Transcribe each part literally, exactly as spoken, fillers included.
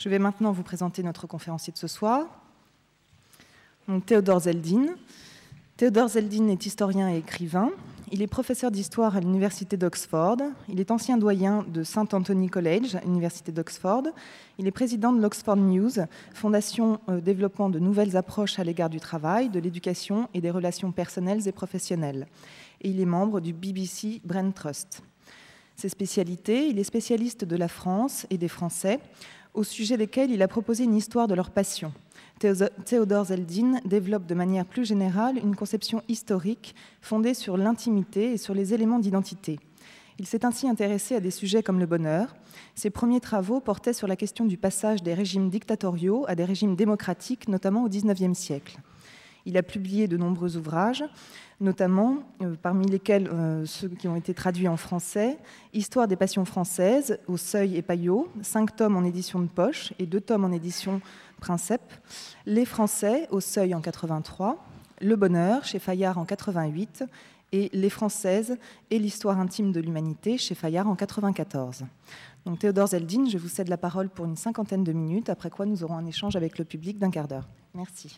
Je vais maintenant vous présenter notre conférencier de ce soir, donc Théodore Zeldin. Théodore Zeldin est historien et écrivain. Il est professeur d'histoire à l'université d'Oxford. Il est ancien doyen de Saint Anthony College, à l'université d'Oxford. Il est président de l'Oxford News, fondation euh, développant de nouvelles approches à l'égard du travail, de l'éducation et des relations personnelles et professionnelles. Et il est membre du B B C Brain Trust. Ses spécialités, il est spécialiste de la France et des Français, au sujet desquels il a proposé une histoire de leur passion. Théodore Zeldin développe de manière plus générale une conception historique fondée sur l'intimité et sur les éléments d'identité. Il s'est ainsi intéressé à des sujets comme le bonheur. Ses premiers travaux portaient sur la question du passage des régimes dictatoriaux à des régimes démocratiques, notamment au dix-neuvième siècle. Il a publié de nombreux ouvrages, notamment, euh, parmi lesquels euh, ceux qui ont été traduits en français, Histoire des passions françaises, au Seuil et Payot, cinq tomes en édition de poche et deux tomes en édition Princep, Les Français, au Seuil en quatre-vingt-trois, Le Bonheur, chez Fayard en quatre-vingt-huit, et Les Françaises et l'histoire intime de l'humanité, chez Fayard en quatre-vingt-quatorze. Donc Théodore Zeldin, je vous cède la parole pour une cinquantaine de minutes, après quoi nous aurons un échange avec le public d'un quart d'heure. Merci.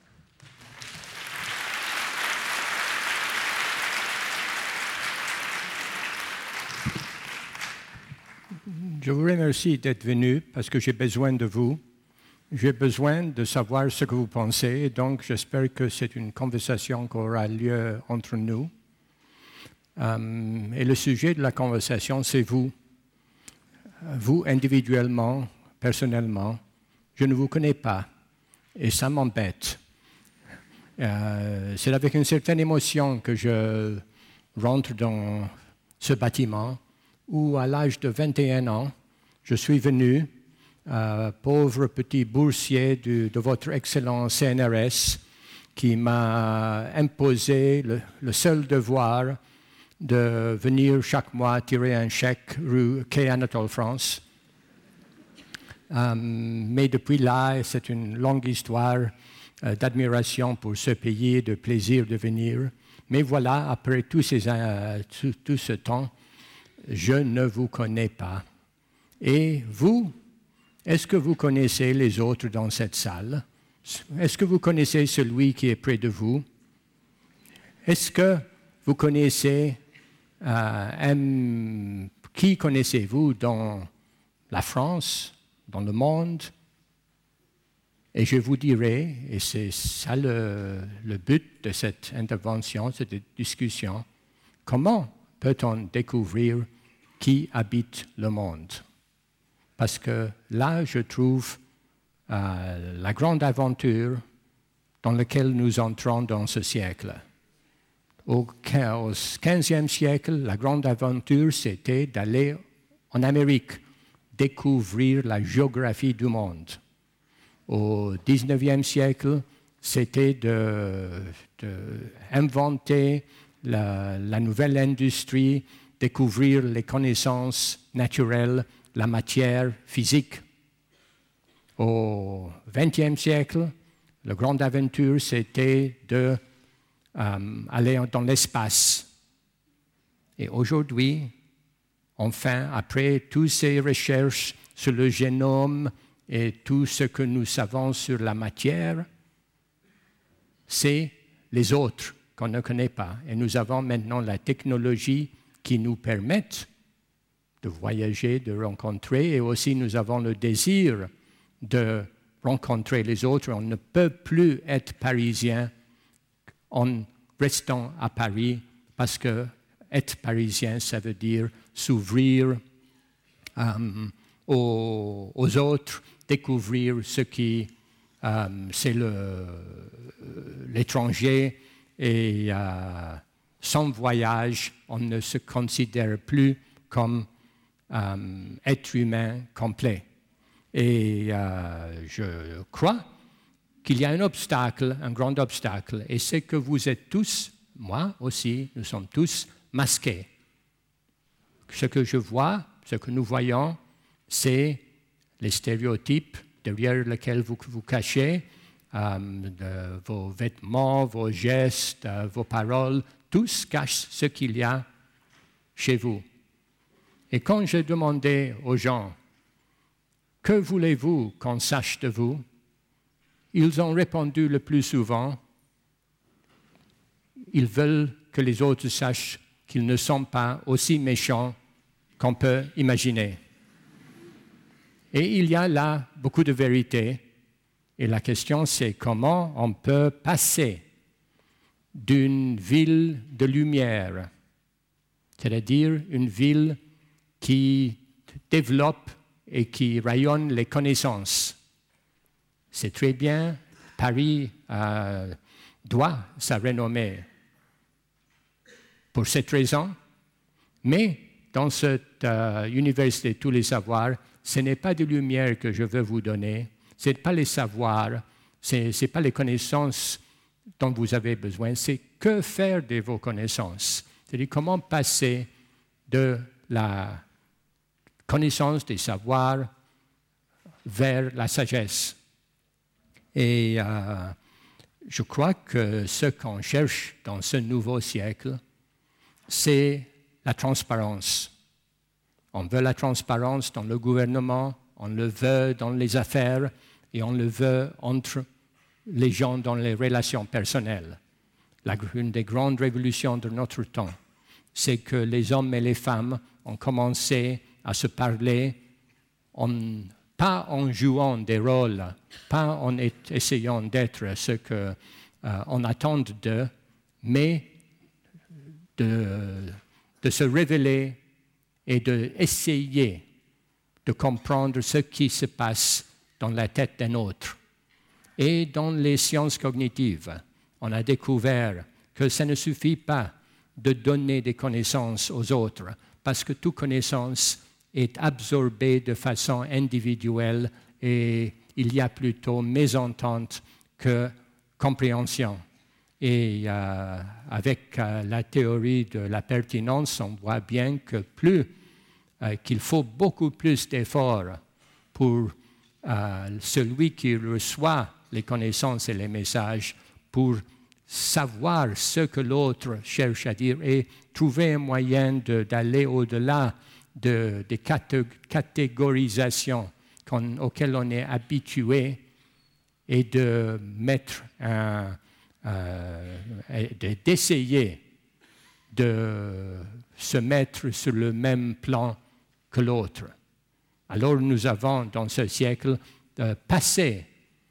Je vous remercie d'être venu parce que j'ai besoin de vous. J'ai besoin de savoir ce que vous pensez et donc j'espère que c'est une conversation qui aura lieu entre nous. Um, et le sujet de la conversation, c'est vous. Vous individuellement, personnellement, je ne vous connais pas et ça m'embête. Euh, c'est avec une certaine émotion que je rentre dans ce bâtiment où, à l'âge de vingt et un ans, je suis venu, euh, pauvre petit boursier de, de votre excellent C N R S, qui m'a imposé le, le seul devoir de venir chaque mois tirer un chèque rue Quai Anatole France. Euh, mais depuis là, c'est une longue histoire euh, d'admiration pour ce pays, de plaisir de venir. Mais voilà, après tout, ces, euh, tout, tout ce temps, je ne vous connais pas. Et vous, est-ce que vous connaissez les autres dans cette salle? Est-ce que vous connaissez celui qui est près de vous? Est-ce que vous connaissez, euh, un, qui connaissez-vous dans la France, dans le monde? Et je vous dirai, et c'est ça le, le but de cette intervention, cette discussion, comment peut-on découvrir qui habite le monde? Parce que là, je trouve euh, la grande aventure dans laquelle nous entrons dans ce siècle. Au quinzième siècle, la grande aventure, c'était d'aller en Amérique, découvrir la géographie du monde. Au dix-neuvième siècle, c'était d'inventer la, la nouvelle industrie, découvrir les connaissances naturelles, la matière physique. Au vingtième siècle, la grande aventure, c'était d'aller euh, dans l'espace. Et aujourd'hui, enfin, après toutes ces recherches sur le génome et tout ce que nous savons sur la matière, c'est les autres qu'on ne connaît pas. Et nous avons maintenant la technologie qui nous permet de voyager, de rencontrer, et aussi nous avons le désir de rencontrer les autres. On ne peut plus être parisien en restant à Paris, parce que être parisien, ça veut dire s'ouvrir um, aux, aux autres, découvrir ce qui um, c'est le, l'étranger, et uh, sans voyage, on ne se considère plus comme um, être humain complet. Et euh, je crois qu'il y a un obstacle, un grand obstacle, et c'est que vous êtes tous, moi aussi, nous sommes tous masqués. Ce que je vois, ce que nous voyons, c'est les stéréotypes derrière lesquels vous vous cachez, euh, de vos vêtements, vos gestes, euh, vos paroles, tous cachent ce qu'il y a chez vous. Et quand je demandais aux gens, « Que voulez-vous qu'on sache de vous ?» Ils ont répondu le plus souvent « Ils veulent que les autres sachent qu'ils ne sont pas aussi méchants qu'on peut imaginer. » Et il y a là beaucoup de vérité. Et la question, c'est comment on peut passer d'une ville de lumière, c'est-à-dire une ville qui développe et qui rayonne les connaissances. C'est très bien, Paris euh, doit sa renommée pour cette raison, mais dans cette euh, université de tous les savoirs, ce n'est pas de lumière que je veux vous donner, ce n'est pas les savoirs, ce n'est pas les connaissances dont vous avez besoin, c'est que faire de vos connaissances. C'est-à-dire comment passer de la connaissance des savoirs vers la sagesse. Et euh, je crois que ce qu'on cherche dans ce nouveau siècle, c'est la transparence. On veut la transparence dans le gouvernement, on le veut dans les affaires et on le veut entre les gens dans les relations personnelles. La, une des grandes révolutions de notre temps, c'est que les hommes et les femmes ont commencé à se parler, en, pas en jouant des rôles, pas en essayant d'être ce qu'on euh, attend d'eux, mais de, de se révéler et d'essayer de comprendre ce qui se passe dans la tête d'un autre. Et dans les sciences cognitives, on a découvert que ça ne suffit pas de donner des connaissances aux autres, parce que toute connaissance est absorbée de façon individuelle et il y a plutôt mésentente que compréhension. Et euh, avec euh, la théorie de la pertinence, on voit bien que plus euh, qu'il faut beaucoup plus d'efforts pour euh, celui qui reçoit les connaissances et les messages pour savoir ce que l'autre cherche à dire et trouver un moyen de, d'aller au-delà de, des catégorisations qu'on, auxquelles on est habitué et de mettre un, euh, de, d'essayer de se mettre sur le même plan que l'autre. Alors nous avons dans ce siècle euh, passé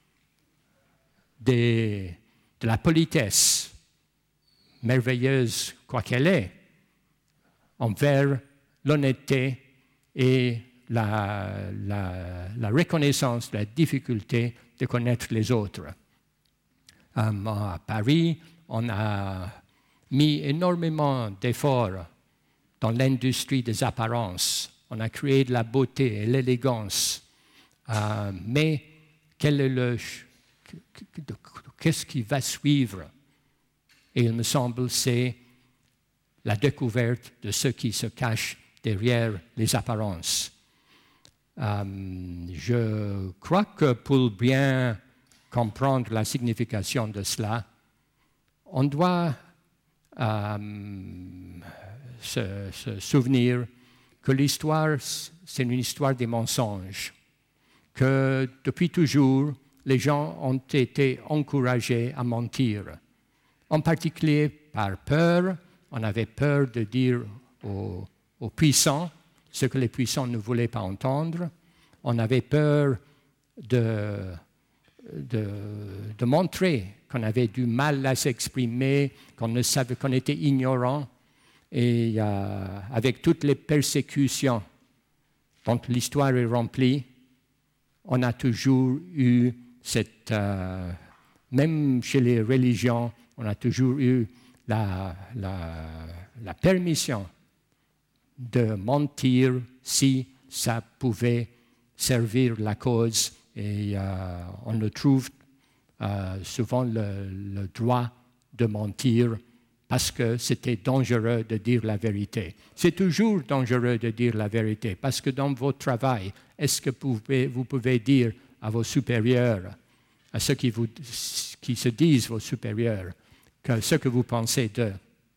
des, de la politesse, merveilleuse quoi qu'elle est, envers l'honnêteté et la, la, la reconnaissance de la difficulté de connaître les autres. Um, à Paris, on a mis énormément d'efforts dans l'industrie des apparences. On a créé de la beauté et l'élégance. Uh, mais quel est le... Qu'est-ce qui va suivre? Et il me semble c'est la découverte de ce qui se cache derrière les apparences. Um, je crois que pour bien comprendre la signification de cela, on doit um, se, se souvenir que l'histoire, c'est une histoire des mensonges, que depuis toujours, les gens ont été encouragés à mentir, en particulier par peur. On avait peur de dire aux, aux puissants ce que les puissants ne voulaient pas entendre. On avait peur de, de, de montrer qu'on avait du mal à s'exprimer, qu'on ne savait, qu'on était ignorant. Et euh, avec toutes les persécutions dont l'histoire est remplie, on a toujours eu cette... Euh, même chez les religions, on a toujours eu la, la, la permission de mentir si ça pouvait servir la cause. Et euh, on le trouve euh, souvent le, le droit de mentir parce que c'était dangereux de dire la vérité. C'est toujours dangereux de dire la vérité parce que dans votre travail, est-ce que vous pouvez, vous pouvez dire à vos supérieurs, à ceux qui, vous, qui se disent vos supérieurs, que ce que vous pensez d'eux?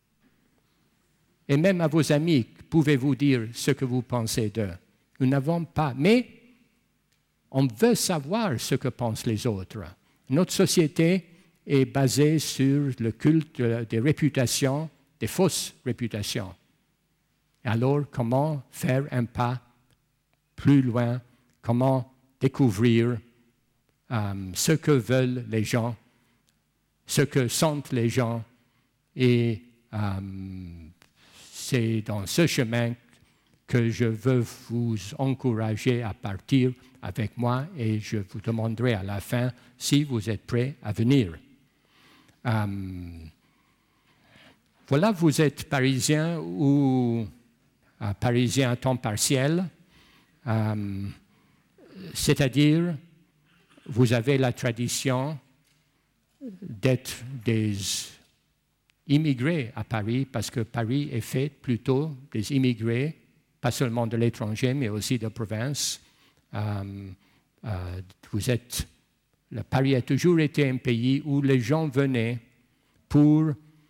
Et même à vos amis, pouvez-vous dire ce que vous pensez d'eux? Nous n'avons pas. Mais on veut savoir ce que pensent les autres. Notre société est basée sur le culte des réputations, des fausses réputations. Alors, comment faire un pas plus loin? Comment découvrir euh, ce que veulent les gens, ce que sentent les gens? Et euh, c'est dans ce chemin que je veux vous encourager à partir avec moi et je vous demanderai à la fin si vous êtes prêts à venir. Euh, voilà, vous êtes parisien ou euh, parisien à temps partiel, euh, c'est-à-dire vous avez la tradition d'être des immigrés à Paris parce que Paris est fait plutôt des immigrés, pas seulement de l'étranger, mais aussi de province. Euh, euh, vous êtes, le Paris a toujours été un pays où les gens venaient pour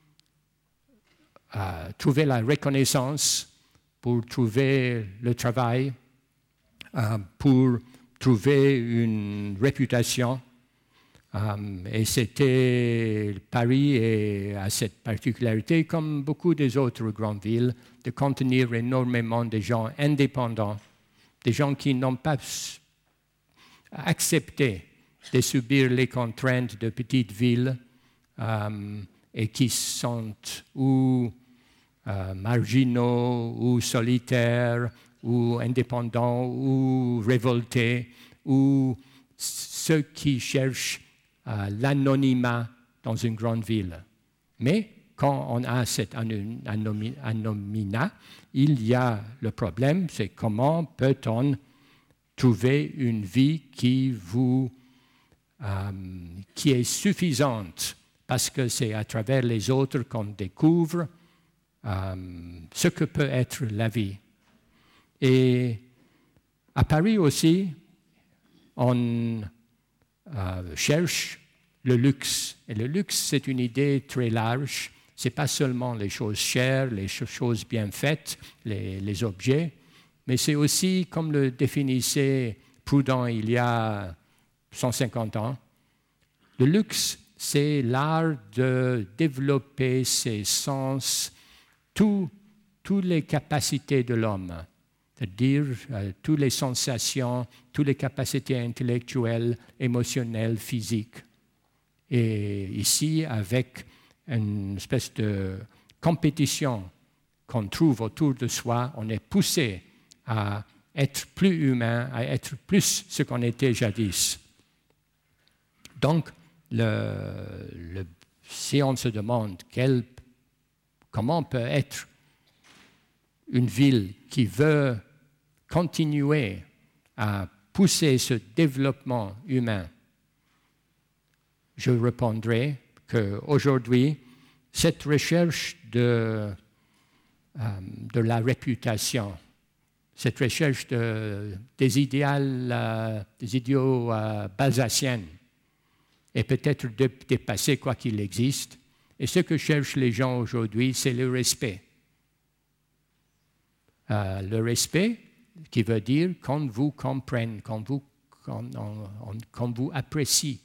euh, trouver la reconnaissance, pour trouver le travail, euh, pour trouver une réputation. Um, et c'était, Paris est, a cette particularité, comme beaucoup des autres grandes villes, de contenir énormément de gens indépendants, des gens qui n'ont pas accepté de subir les contraintes de petites villes um, et qui sont ou uh, marginaux, ou solitaires, ou indépendants, ou révoltés, ou ceux qui cherchent Uh, l'anonymat dans une grande ville. Mais quand on a cet anonymat, il y a le problème, c'est comment peut-on trouver une vie qui, vous, um, qui est suffisante, parce que c'est à travers les autres qu'on découvre um, ce que peut être la vie. Et à Paris aussi, on Euh, cherche le luxe. Et le luxe, c'est une idée très large. Ce n'est pas seulement les choses chères, les choses bien faites, les, les objets, mais c'est aussi, comme le définissait Proudhon il y a cent cinquante ans, le luxe, c'est l'art de développer ses sens, toutes les capacités de l'homme. C'est-à-dire euh, toutes les sensations, toutes les capacités intellectuelles, émotionnelles, physiques. Et ici, avec une espèce de compétition qu'on trouve autour de soi, on est poussé à être plus humain, à être plus ce qu'on était jadis. Donc, le, le, si on se demande quel, comment peut être une ville qui veut continuer à pousser ce développement humain, je répondrai qu'aujourd'hui, cette recherche de, euh, de la réputation, cette recherche de, des, idéales, euh, des idéaux euh, balsaciens est peut-être de, dépassée quoi qu'il existe. Et ce que cherchent les gens aujourd'hui, c'est le respect. Euh, le respect, qui veut dire qu'on vous comprenne, qu'on vous, qu'on, on, on, qu'on vous apprécie.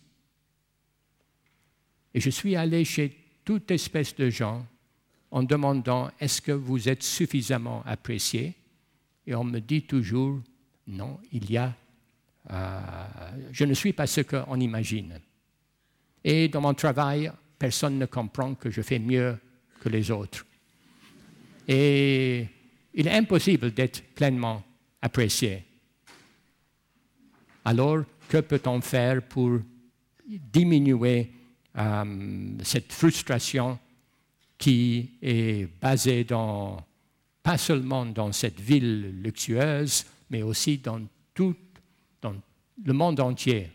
Et je suis allé chez toute espèce de gens en demandant « Est-ce que vous êtes suffisamment apprécié ?» Et on me dit toujours « Non, il y a... Euh, je ne suis pas ce qu'on imagine. » Et dans mon travail, personne ne comprend que je fais mieux que les autres. Et il est impossible d'être pleinement apprécié. Alors, que peut-on faire pour diminuer euh, cette frustration qui est basée dans, pas seulement dans cette ville luxueuse, mais aussi dans tout dans le monde entier.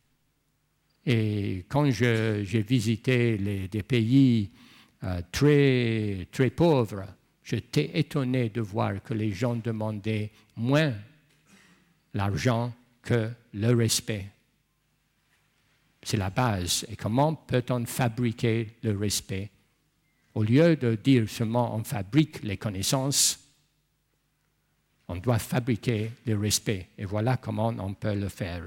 Et quand je, j'ai visité les, des pays euh, très, très pauvres, j'étais étonné de voir que les gens demandaient moins l'argent que le respect. C'est la base. Et comment peut-on fabriquer le respect? Au lieu de dire seulement on fabrique les connaissances, On doit fabriquer le respect. Et voilà comment on peut le faire.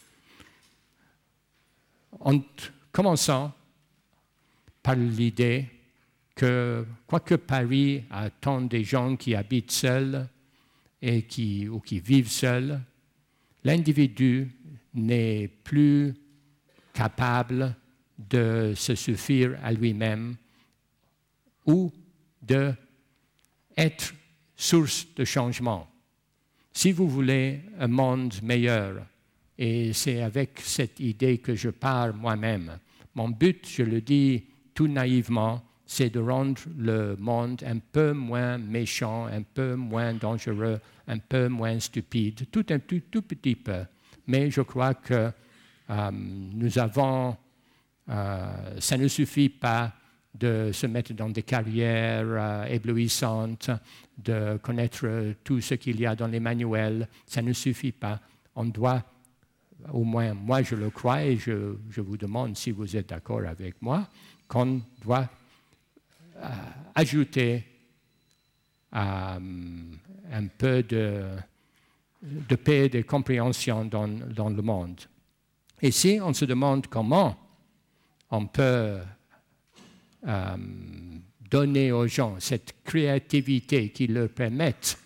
En commençant par l'idée que, quoique Paris a tant de gens qui habitent seuls et qui, ou qui vivent seuls, l'individu n'est plus capable de se suffire à lui-même ou d'être source de changement. Si vous voulez un monde meilleur, et c'est avec cette idée que je pars moi-même, mon but, je le dis tout naïvement, c'est de rendre le monde un peu moins méchant, un peu moins dangereux, un peu moins stupide, tout un tout, tout petit peu. Mais je crois que euh, nous avons, euh, ça ne suffit pas de se mettre dans des carrières euh, éblouissantes, de connaître tout ce qu'il y a dans les manuels, ça ne suffit pas. On doit, au moins moi je le crois, et je, je vous demande si vous êtes d'accord avec moi, qu'on doit euh, ajouter euh, un peu de, de paix et de compréhension dans, dans le monde. Et si on se demande comment on peut euh, donner aux gens cette créativité qui leur permette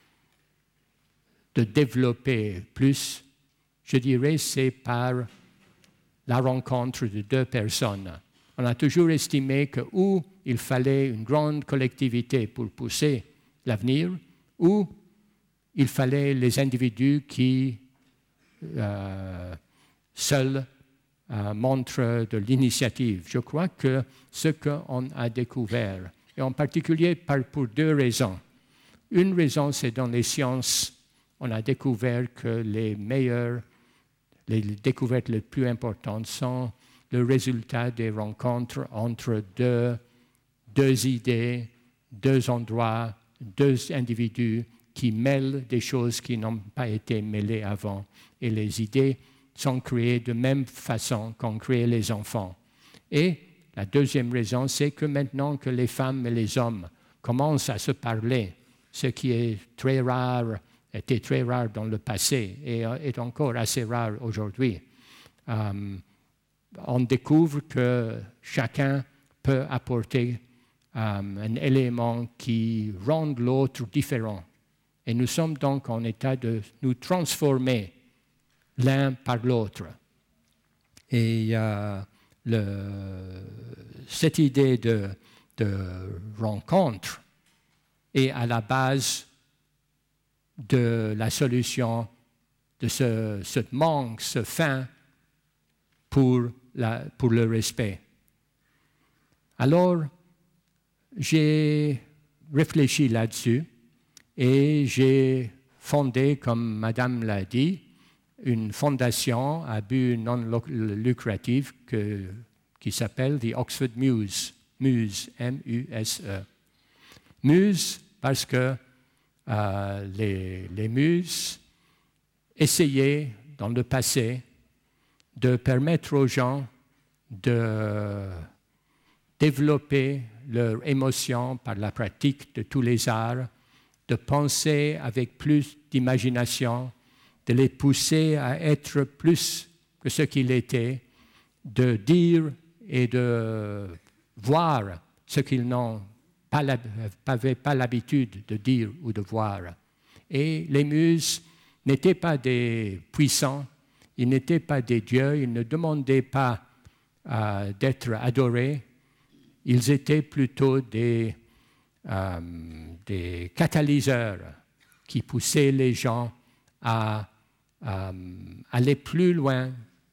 de développer plus, je dirais c'est par la rencontre de deux personnes. On a toujours estimé que ou il fallait une grande collectivité pour pousser l'avenir, ou il fallait les individus qui euh, seuls euh, montrent de l'initiative. Je crois que ce qu'on a découvert, et en particulier par, pour deux raisons. Une raison, c'est dans les sciences, on a découvert que les meilleures, les découvertes les plus importantes sont le résultat des rencontres entre deux, deux idées, deux endroits, deux individus qui mêlent des choses qui n'ont pas été mêlées avant. Et les idées sont créées de même façon qu'on crée les enfants. Et la deuxième raison, c'est que maintenant que les femmes et les hommes commencent à se parler, ce qui est très rare, était très rare dans le passé et est encore assez rare aujourd'hui, euh, on découvre que chacun peut apporter euh, un élément qui rend l'autre différent. Et nous sommes donc en état de nous transformer l'un par l'autre. Et euh, le, cette idée de, de rencontre est à la base de la solution de ce, ce manque, ce faim pour, la, pour le respect. Alors, j'ai réfléchi là-dessus et j'ai fondé, comme Madame l'a dit, une fondation à but non lucratif que, qui s'appelle The Oxford Muse, Muse, M U S E. Muse parce que euh, les, les muses essayaient dans le passé de permettre aux gens de développer leurs émotions par la pratique de tous les arts, de penser avec plus d'imagination, de les pousser à être plus que ce qu'ils étaient, de dire et de voir ce qu'ils n'ont pas, n'avaient pas l'habitude de dire ou de voir. Et les muses n'étaient pas des puissants, ils n'étaient pas des dieux, ils ne demandaient pas euh, d'être adorés, ils étaient plutôt des, euh, des catalyseurs qui poussaient les gens à euh, aller plus loin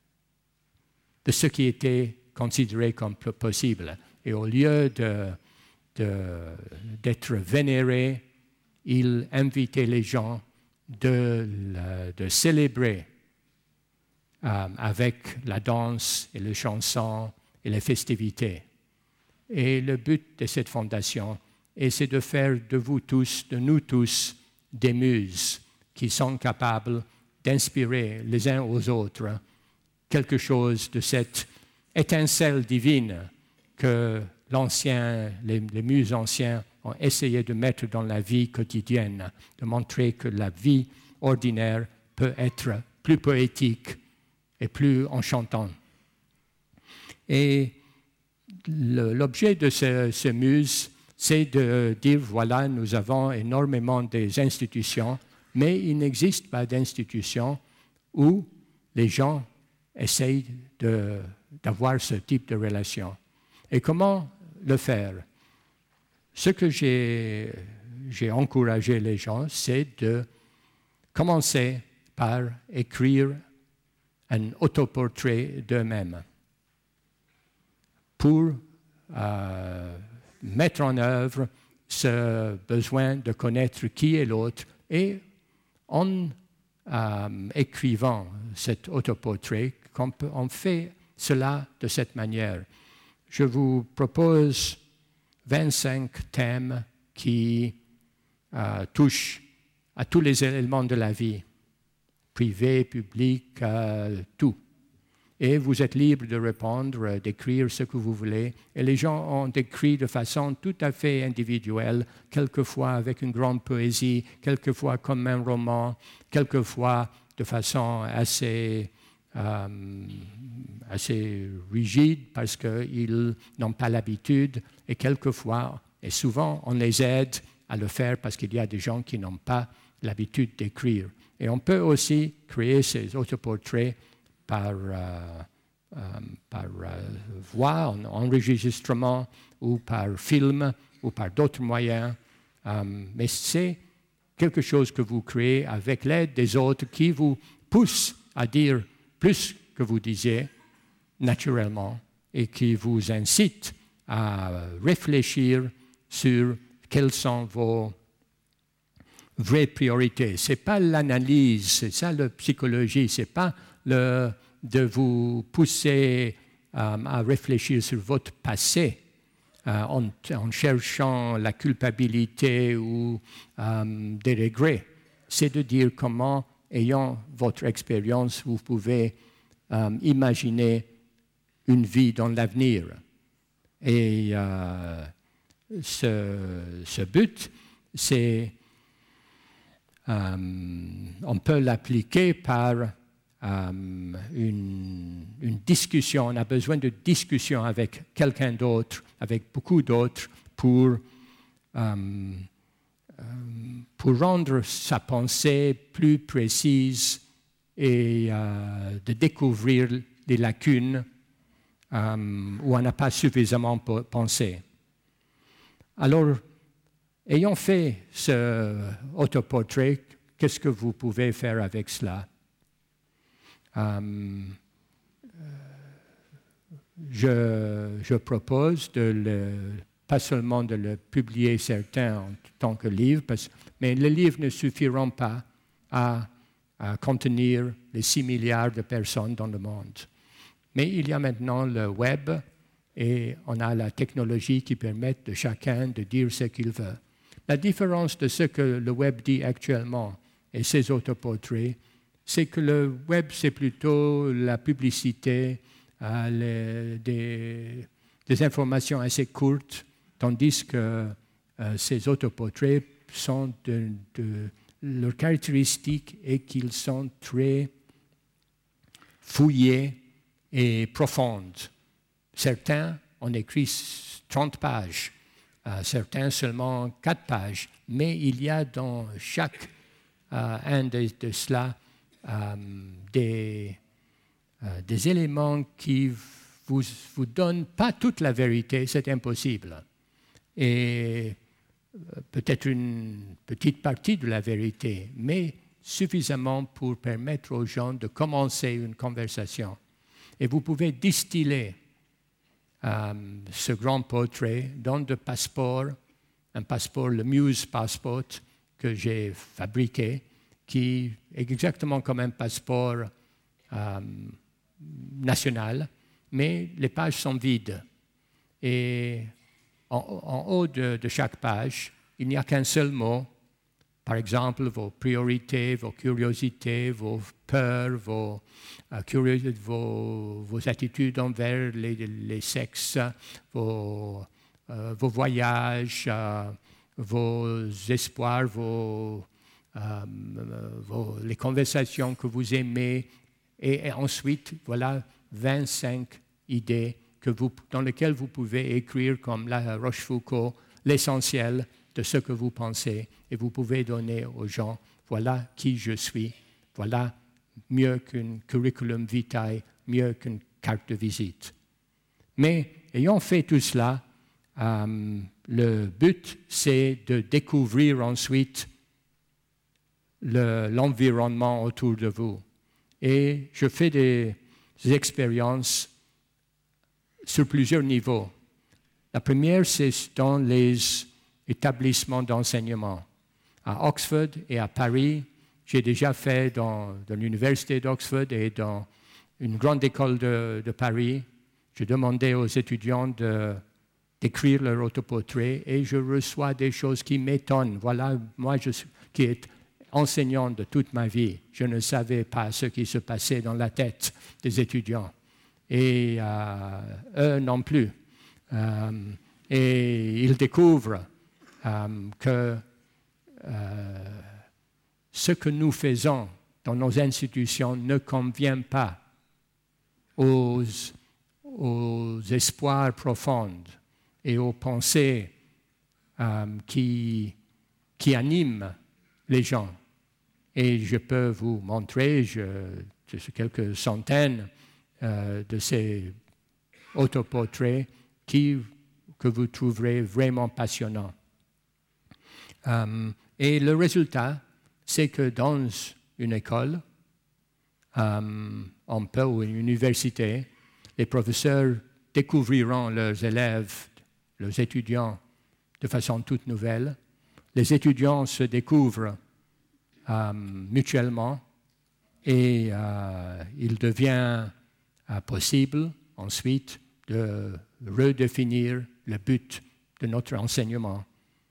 de ce qui était considéré comme possible. Et au lieu de, de, d'être vénérés, ils invitaient les gens de, de célébrer euh, avec la danse et les chansons et les festivités. Et le but de cette fondation, et c'est de faire de vous tous, de nous tous, des muses qui sont capables d'inspirer les uns aux autres quelque chose de cette étincelle divine que l'ancien, les, les muses anciens ont essayé de mettre dans la vie quotidienne, de montrer que la vie ordinaire peut être plus poétique et plus enchantante. Et le, l'objet de ce, ce muse, c'est de dire, voilà, nous avons énormément des institutions, mais il n'existe pas d'institutions où les gens essayent de, d'avoir ce type de relation. Et comment le faire? Ce que j'ai, j'ai encouragé les gens, c'est de commencer par écrire un autoportrait d'eux-mêmes pour euh, mettre en œuvre ce besoin de connaître qui est l'autre et en euh, écrivant cet autoportrait, qu'on peut, on fait cela de cette manière. Je vous propose vingt-cinq thèmes qui euh, touchent à tous les éléments de la vie, privé, public, euh, tout. Et vous êtes libre de répondre, d'écrire ce que vous voulez. Et les gens ont écrit de façon tout à fait individuelle, quelquefois avec une grande poésie, quelquefois comme un roman, quelquefois de façon assez, euh, assez rigide parce qu'ils n'ont pas l'habitude. Et quelquefois, et souvent, on les aide à le faire parce qu'il y a des gens qui n'ont pas l'habitude d'écrire. Et on peut aussi créer ces autoportraits par, euh, euh, par euh, voix, en enregistrement, ou par film, ou par d'autres moyens. Euh, mais c'est quelque chose que vous créez avec l'aide des autres qui vous pousse à dire plus que vous disiez naturellement et qui vous incite à réfléchir sur quelles sont vos vraies priorités. Ce n'est pas l'analyse, c'est ça la psychologie, ce n'est pas le, de vous pousser euh, à réfléchir sur votre passé euh, en, en cherchant la culpabilité ou euh, des regrets. C'est de dire comment, ayant votre expérience, vous pouvez euh, imaginer une vie dans l'avenir. Et euh, ce, ce but, c'est, euh, on peut l'appliquer par euh, une, une discussion. On a besoin de discussion avec quelqu'un d'autre, avec beaucoup d'autres, pour, euh, pour rendre sa pensée plus précise et euh, de découvrir les lacunes Um, où on n'a pas suffisamment pensé. Alors, ayant fait ce autoportrait, qu'est-ce que vous pouvez faire avec cela? Um, je, je propose de le, pas seulement de le publier certains en tant que livre, parce, mais les livres ne suffiront pas à, à contenir les six milliards de personnes dans le monde. Mais il y a maintenant le web et on a la technologie qui permet de chacun de dire ce qu'il veut. La différence de ce que le web dit actuellement et ses autoportraits, c'est que le web, c'est plutôt la publicité, euh, les, des, des informations assez courtes, tandis que euh, ces autoportraits sont de, de... Leur caractéristique est qu'ils sont très fouillés et profonde. Certains ont écrit trente pages, euh, certains seulement quatre pages, mais il y a dans chaque euh, un de, de cela euh, des, euh, des éléments qui vous, vous donnent pas toute la vérité, c'est impossible. Et euh, peut-être une petite partie de la vérité, mais suffisamment pour permettre aux gens de commencer une conversation. Et vous pouvez distiller euh, ce grand portrait dans de passeports, un passeport, le Muse Passport, que j'ai fabriqué, qui est exactement comme un passeport euh, national, mais les pages sont vides. Et en, en haut de, de chaque page, il n'y a qu'un seul mot. Par exemple, vos priorités, vos curiosités, vos peurs, vos, uh, curios- vos, vos attitudes envers les, les sexes, vos, uh, vos voyages, uh, vos espoirs, vos, euh, vos, les conversations que vous aimez, et, et ensuite, voilà vingt-cinq idées que vous, dans lesquelles vous pouvez écrire, comme la Rochefoucauld, l'essentiel de ce que vous pensez, et vous pouvez donner aux gens, voilà qui je suis, voilà mieux qu'un curriculum vitae, mieux qu'une carte de visite. Mais ayant fait tout cela, euh, le but, c'est de découvrir ensuite le, l'environnement autour de vous. Et je fais des, des expériences sur plusieurs niveaux. La première, c'est dans les établissements d'enseignement. À Oxford et à Paris, j'ai déjà fait dans, dans l'université d'Oxford et dans une grande école de, de Paris. Je demandais aux étudiants de, d'écrire leur autoportrait et je reçois des choses qui m'étonnent. Voilà, moi je suis, qui est enseignant de toute ma vie, je ne savais pas ce qui se passait dans la tête des étudiants. Et euh, eux non plus. Euh, et ils découvrent euh, que euh, ce que nous faisons dans nos institutions ne convient pas aux, aux espoirs profonds et aux pensées euh, qui, qui animent les gens. Et je peux vous montrer, je, je suis quelques centaines euh, de ces autoportraits qui, que vous trouverez vraiment passionnants. Euh, et le résultat, c'est que dans une école, euh, on peut, ou une université, les professeurs découvriront leurs élèves, leurs étudiants, de façon toute nouvelle. Les étudiants se découvrent euh, mutuellement et euh, il devient euh, possible ensuite de redéfinir le but de notre enseignement.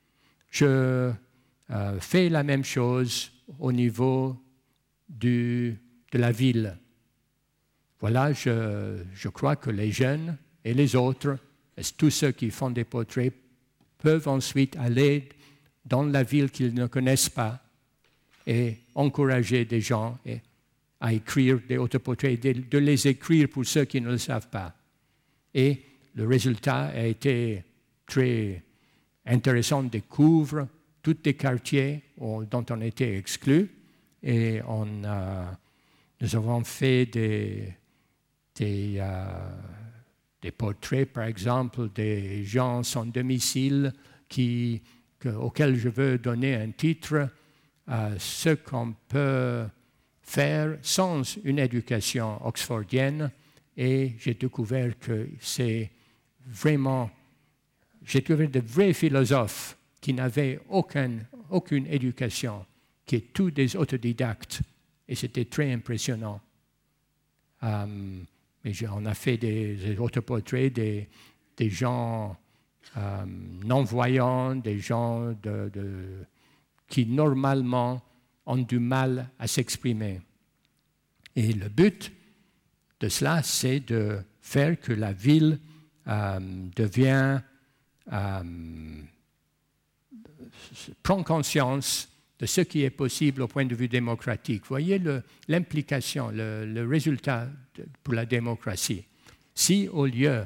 Je euh, fais la même chose au niveau du, de la ville. Voilà, je, je crois que les jeunes et les autres, et tous ceux qui font des portraits, peuvent ensuite aller dans la ville qu'ils ne connaissent pas et encourager des gens et, à écrire des autoportraits, de, de les écrire pour ceux qui ne le savent pas. Et le résultat a été très intéressant. On découvre tous les quartiers dont on était exclus et on, euh, nous avons fait des, des, euh, des portraits, par exemple, des gens sans domicile qui, que, auxquels je veux donner un titre, euh, ce qu'on peut faire sans une éducation oxfordienne. Et j'ai découvert que c'est vraiment... J'ai trouvé de vrais philosophes qui n'avaient aucune, aucune éducation, qui étaient tous des autodidactes. Et c'était très impressionnant. Um, mais on a fait des, des autoportraits des, des gens um, non-voyants, des gens de, de, qui normalement ont du mal à s'exprimer. Et le but de cela, c'est de faire que la ville um, devienne... Um, prend conscience de ce qui est possible au point de vue démocratique. Voyez le, l'implication, le, le résultat de, pour la démocratie. Si au lieu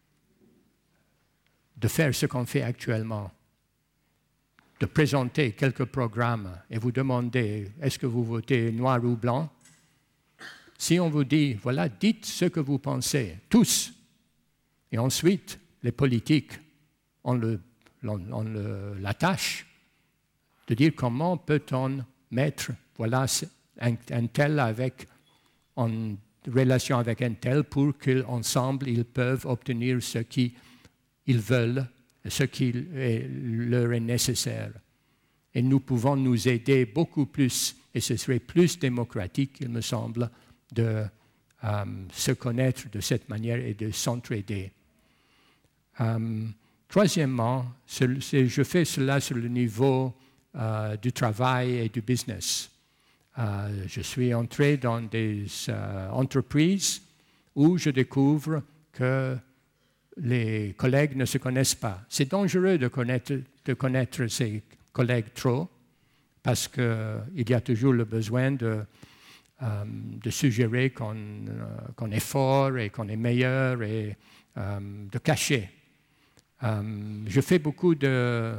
de faire ce qu'on fait actuellement, de présenter quelques programmes et vous demander est-ce que vous votez noir ou blanc, si on vous dit, voilà, dites ce que vous pensez, tous, et ensuite les politiques ont le On, on le, la tâche de dire comment peut-on mettre voilà, un, un tel avec, en relation avec un tel pour qu'ensemble ils peuvent obtenir ce qu'ils veulent, ce qui est, leur est nécessaire. Et nous pouvons nous aider beaucoup plus, et ce serait plus démocratique, il me semble, de um, se connaître de cette manière et de s'entraider. Um, Troisièmement, je fais cela sur le niveau euh, du travail et du business. Euh, je suis entré dans des euh, entreprises où je découvre que les collègues ne se connaissent pas. C'est dangereux de connaître, de connaître ses collègues trop, parce qu'il y a toujours le besoin de, euh, de suggérer qu'on, euh, qu'on est fort et qu'on est meilleur et euh, de cacher. Euh, je fais beaucoup de,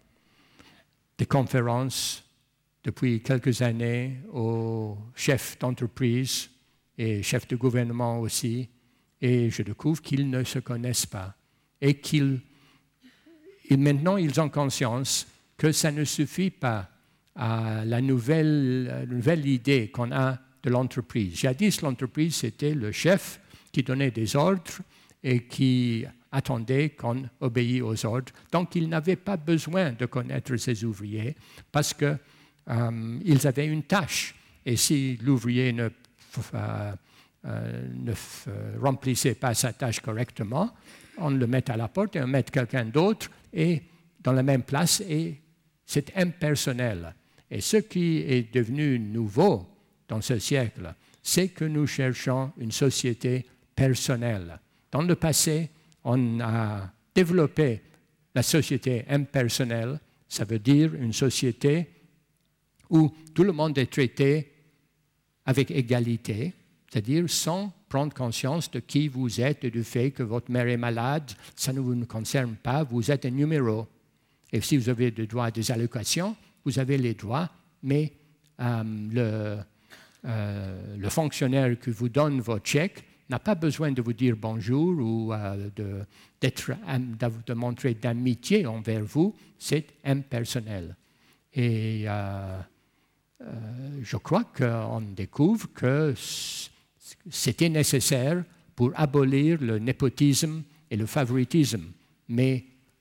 de conférences depuis quelques années aux chefs d'entreprise et chefs de gouvernement aussi, et je découvre qu'ils ne se connaissent pas et qu'ils et maintenant ils ont conscience que ça ne suffit pas à la nouvelle, la nouvelle idée qu'on a de l'entreprise. Jadis, l'entreprise, c'était le chef qui donnait des ordres et qui attendait qu'on obéisse aux ordres. Donc, ils n'avaient pas besoin de connaître ses ouvriers parce qu'ils euh, avaient une tâche. Et si l'ouvrier ne, euh, euh, ne euh, remplissait pas sa tâche correctement, on le met à la porte et on met quelqu'un d'autre et dans la même place, et c'est impersonnel. Et ce qui est devenu nouveau dans ce siècle, c'est que nous cherchons une société personnelle. Dans le passé, on a développé la société impersonnelle, ça veut dire une société où tout le monde est traité avec égalité, c'est-à-dire sans prendre conscience de qui vous êtes et du fait que votre mère est malade, ça ne vous concerne pas, vous êtes un numéro. Et si vous avez des droits à des allocations, vous avez les droits, mais euh, le, euh, le fonctionnaire qui vous donne votre chèque n'a pas besoin de vous dire bonjour ou euh, de, d'être, de montrer d'amitié envers vous, c'est impersonnel. Et euh, euh, je crois qu'on découvre que c'était nécessaire pour abolir le népotisme et le favoritisme. Mais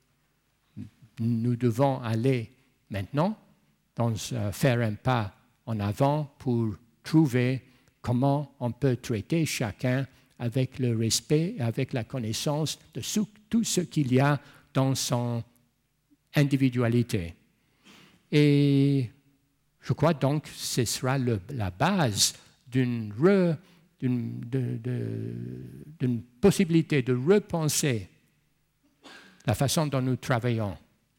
nous devons aller maintenant dans, euh, faire un pas en avant pour trouver comment on peut traiter chacun avec le respect et avec la connaissance de tout ce qu'il y a dans son individualité. Et je crois donc que ce sera le, la base d'une, re, d'une, de, de, d'une possibilité de repenser la façon dont nous travaillons.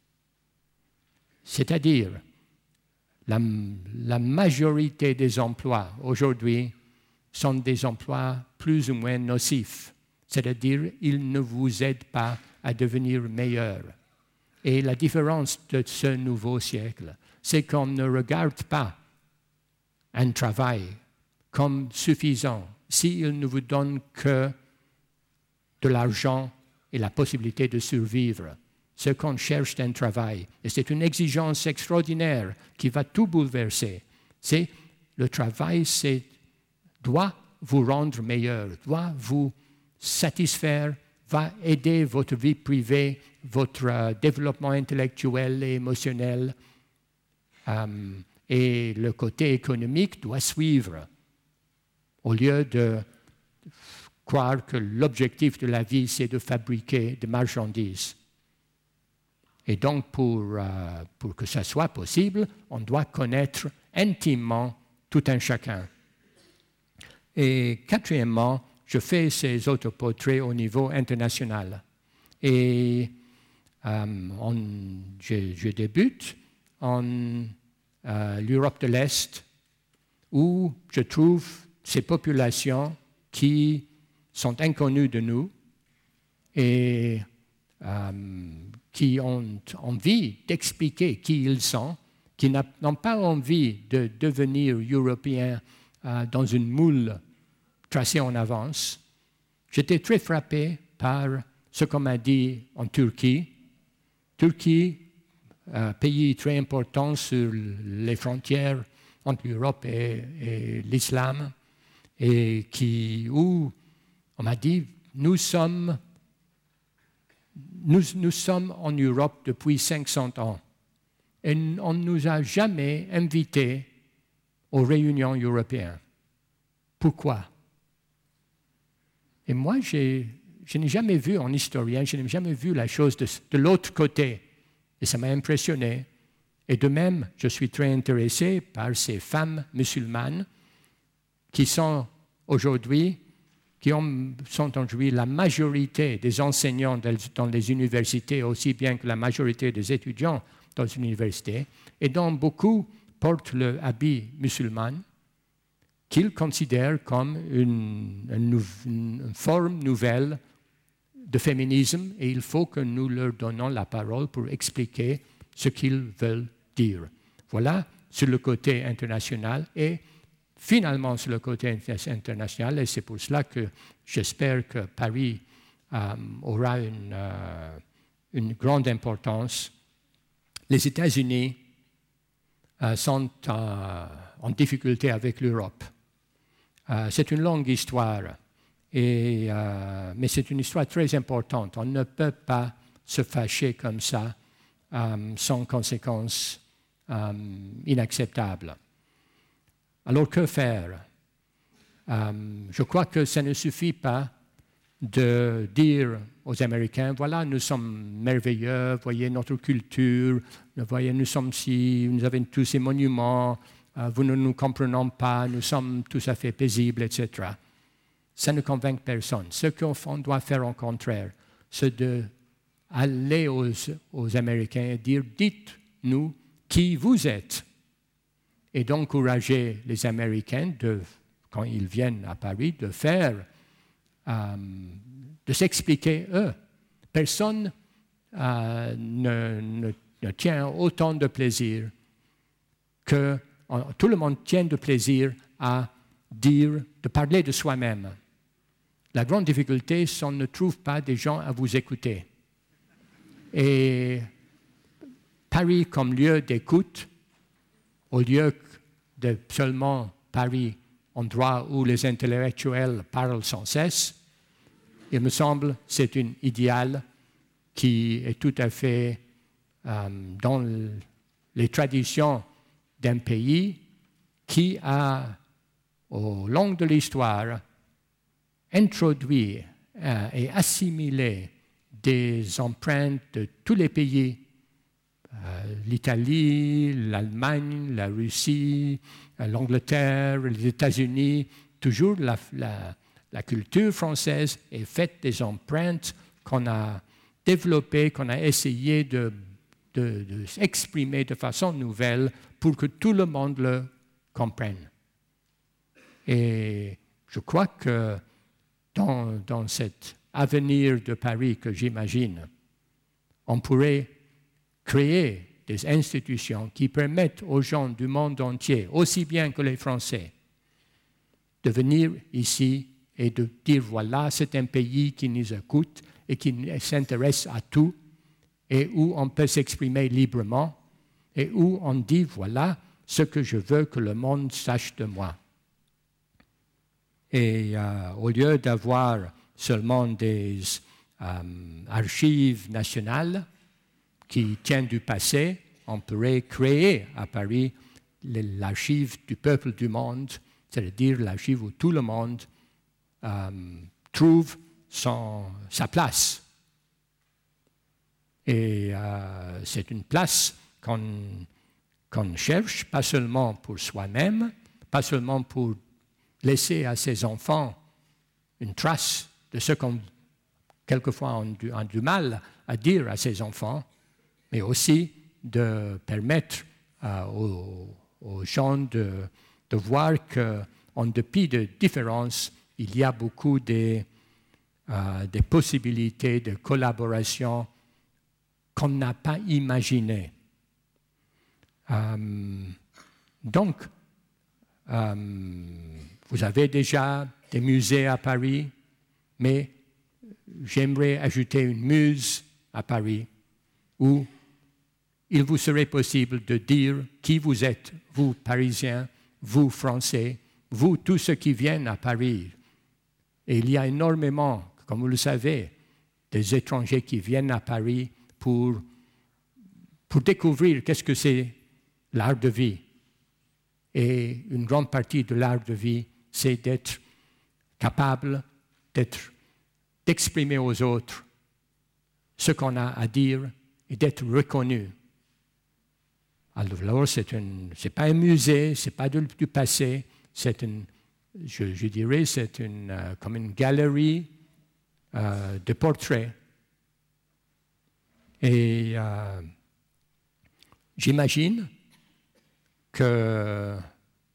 C'est-à-dire, la, la majorité des emplois aujourd'hui sont des emplois plus ou moins nocifs. C'est-à-dire, ils ne vous aident pas à devenir meilleur. Et la différence de ce nouveau siècle, c'est qu'on ne regarde pas un travail comme suffisant s'il ne vous donne que de l'argent et la possibilité de survivre. Ce qu'on cherche d'un travail, et c'est une exigence extraordinaire qui va tout bouleverser. C'est le travail, c'est doit vous rendre meilleur, doit vous satisfaire, va aider votre vie privée, votre euh, développement intellectuel et émotionnel. Um, et le côté économique doit suivre, au lieu de croire que l'objectif de la vie, c'est de fabriquer des marchandises. Et donc, pour, euh, pour que ça soit possible, on doit connaître intimement tout un chacun. Et quatrièmement, je fais ces autoportraits au niveau international. Et euh, on, je, je débute en euh, l'Europe de l'Est, où je trouve ces populations qui sont inconnues de nous et euh, qui ont envie d'expliquer qui ils sont, qui n'ont pas envie de devenir européens euh, dans une moule tracée en avance. J'étais très frappé par ce qu'on m'a dit en Turquie. Turquie, un pays très important sur les frontières entre l'Europe et, et l'islam, et qui, où on m'a dit, nous sommes, nous, nous sommes en Europe depuis cinq cents ans, et on ne nous a jamais invités aux réunions européennes. Pourquoi? Et moi, j'ai, je n'ai jamais vu, en historien, je n'ai jamais vu la chose de, de l'autre côté. Et ça m'a impressionné. Et de même, je suis très intéressé par ces femmes musulmanes qui sont aujourd'hui, qui ont, sont aujourd'hui la majorité des enseignants dans les universités, aussi bien que la majorité des étudiants dans les universités, et dont beaucoup portent le habit musulman, qu'ils considèrent comme une, une, une forme nouvelle de féminisme, et il faut que nous leur donnons la parole pour expliquer ce qu'ils veulent dire. Voilà sur le côté international, et finalement sur le côté international, et c'est pour cela que j'espère que Paris euh, aura une, euh, une grande importance. Les États-Unis euh, sont euh, en difficulté avec l'Europe. Euh, c'est une longue histoire, et, euh, mais c'est une histoire très importante. On ne peut pas se fâcher comme ça, euh, sans conséquences euh, inacceptables. Alors, que faire? euh, Je crois que ça ne suffit pas de dire aux Américains, voilà, nous sommes merveilleux, voyez notre culture, voyez, nous sommes ci, nous avons tous ces monuments, euh, vous ne nous comprenez pas, nous sommes tout à fait paisibles, et cetera. Ça ne convainc personne. Ce qu'on doit faire au contraire, c'est d'aller aux, aux Américains et dire, dites-nous qui vous êtes, et d'encourager les Américains, de, quand ils viennent à Paris, de faire, euh, de s'expliquer eux. Personne euh, ne, ne, ne tient autant de plaisir que tout le monde tient de plaisir à dire, de parler de soi-même. La grande difficulté, c'est qu'on ne trouve pas des gens à vous écouter. Et Paris comme lieu d'écoute, au lieu de seulement Paris, endroit où les intellectuels parlent sans cesse, il me semble que c'est un idéal qui est tout à fait euh, dans le, les traditions d'un pays qui a, au long de l'histoire, introduit euh, et assimilé des empreintes de tous les pays, euh, l'Italie, l'Allemagne, la Russie, euh, l'Angleterre, les États-Unis. Toujours la, la, la culture française est faite des empreintes qu'on a développées, qu'on a essayé de, de, de s'exprimer de façon nouvelle pour que tout le monde le comprenne. Et je crois que dans, dans cet avenir de Paris que j'imagine, on pourrait créer des institutions qui permettent aux gens du monde entier, aussi bien que les Français, de venir ici et de dire, voilà, c'est un pays qui nous écoute et qui s'intéresse à tout, et où on peut s'exprimer librement, et où on dit, voilà ce que je veux que le monde sache de moi. Et euh, au lieu d'avoir seulement des euh, archives nationales qui tiennent du passé, on pourrait créer à Paris l'archive du peuple du monde, c'est-à-dire l'archive où tout le monde euh, trouve son, sa place. Et euh, c'est une place qu'on, qu'on cherche, pas seulement pour soi-même, pas seulement pour laisser à ses enfants une trace de ce qu'on, quelquefois, on a du, on a du mal à dire à ses enfants, mais aussi de permettre euh, aux, aux gens de, de voir qu'en dépit de différences, il y a beaucoup de, euh, de possibilités de collaboration qu'on n'a pas imaginées. Euh, donc, euh, vous avez déjà des musées à Paris, mais j'aimerais ajouter une muse à Paris où il vous serait possible de dire qui vous êtes, vous Parisiens, vous Français, vous tous ceux qui viennent à Paris. Et il y a énormément, comme vous le savez, des étrangers qui viennent à Paris pour, pour découvrir qu'est-ce que c'est l'art de vie. Et une grande partie de l'art de vie, c'est d'être capable d'être, d'exprimer aux autres ce qu'on a à dire et d'être reconnu. Alors, ce n'est pas un musée, ce n'est pas du, du passé, c'est une, je, je dirais, c'est une, euh, comme une galerie euh, de portraits. Et euh, j'imagine qu'en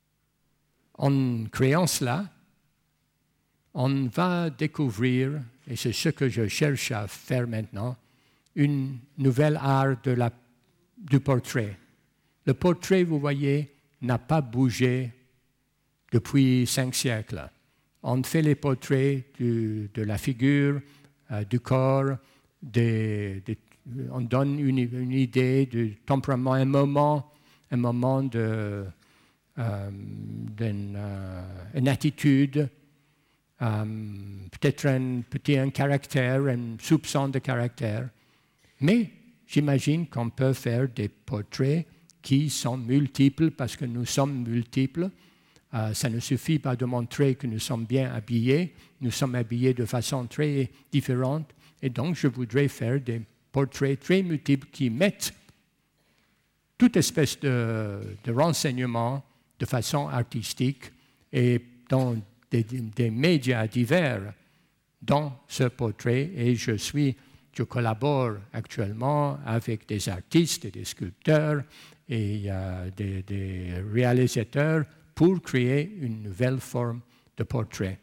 créant cela, on va découvrir, et c'est ce que je cherche à faire maintenant, une nouvelle art de la, du portrait. Le portrait, vous voyez, n'a pas bougé depuis cinq siècles. On fait les portraits du, de la figure, euh, du corps, des, des, on donne une, une idée du tempérament, un moment, un moment de, euh, d'une euh, une attitude, euh, peut-être un petit un caractère, un soupçon de caractère. Mais j'imagine qu'on peut faire des portraits qui sont multiples parce que nous sommes multiples. Euh, ça ne suffit pas de montrer que nous sommes bien habillés. Nous sommes habillés de façon très différente. Et donc, je voudrais faire des portraits très multiples qui mettent toute espèce de, de renseignements de façon artistique et dans des, des médias divers dans ce portrait. Et je suis, je collabore actuellement avec des artistes et des sculpteurs et euh, des, des réalisateurs pour créer une nouvelle forme de portrait.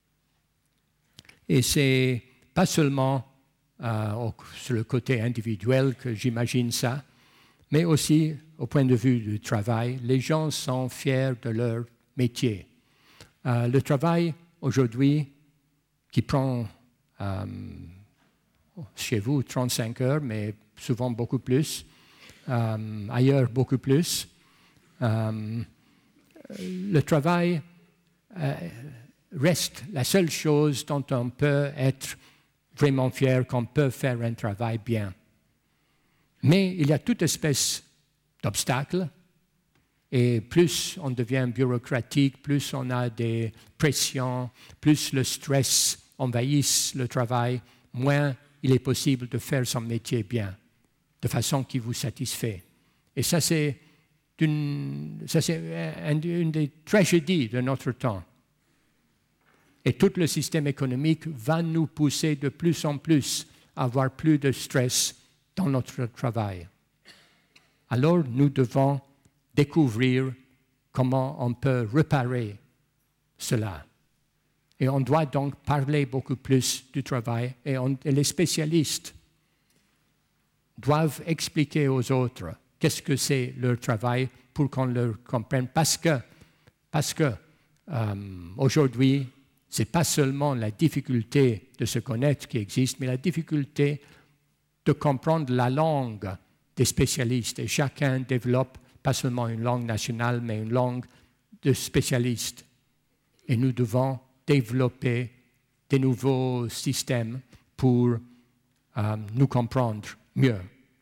Et c'est pas seulement euh, sur le côté individuel que j'imagine ça, mais aussi au point de vue du travail. Les gens sont fiers de leur métier. Euh, le travail aujourd'hui, qui prend euh, chez vous trente-cinq heures, mais souvent beaucoup plus, euh, ailleurs beaucoup plus, euh, le travail euh, reste la seule chose dont on peut être vraiment fier, qu'on peut faire un travail bien. Mais il y a toute espèce d'obstacles, et plus on devient bureaucratique, plus on a des pressions, plus le stress envahit le travail, moins il est possible de faire son métier bien, de façon qui vous satisfait. Et ça, c'est une, ça, c'est une, une des tragédies de notre temps. Et tout le système économique va nous pousser de plus en plus à avoir plus de stress dans notre travail. Alors, nous devons découvrir comment on peut réparer cela. Et on doit donc parler beaucoup plus du travail. Et, on, et les spécialistes doivent expliquer aux autres qu'est-ce que c'est leur travail pour qu'on le comprenne. Parce que, parce que euh, aujourd'hui, ce n'est pas seulement la difficulté de se connaître qui existe, mais la difficulté de comprendre la langue des spécialistes. Et chacun développe pas seulement une langue nationale, mais une langue de spécialistes. Et nous devons développer des nouveaux systèmes pour euh, nous comprendre mieux.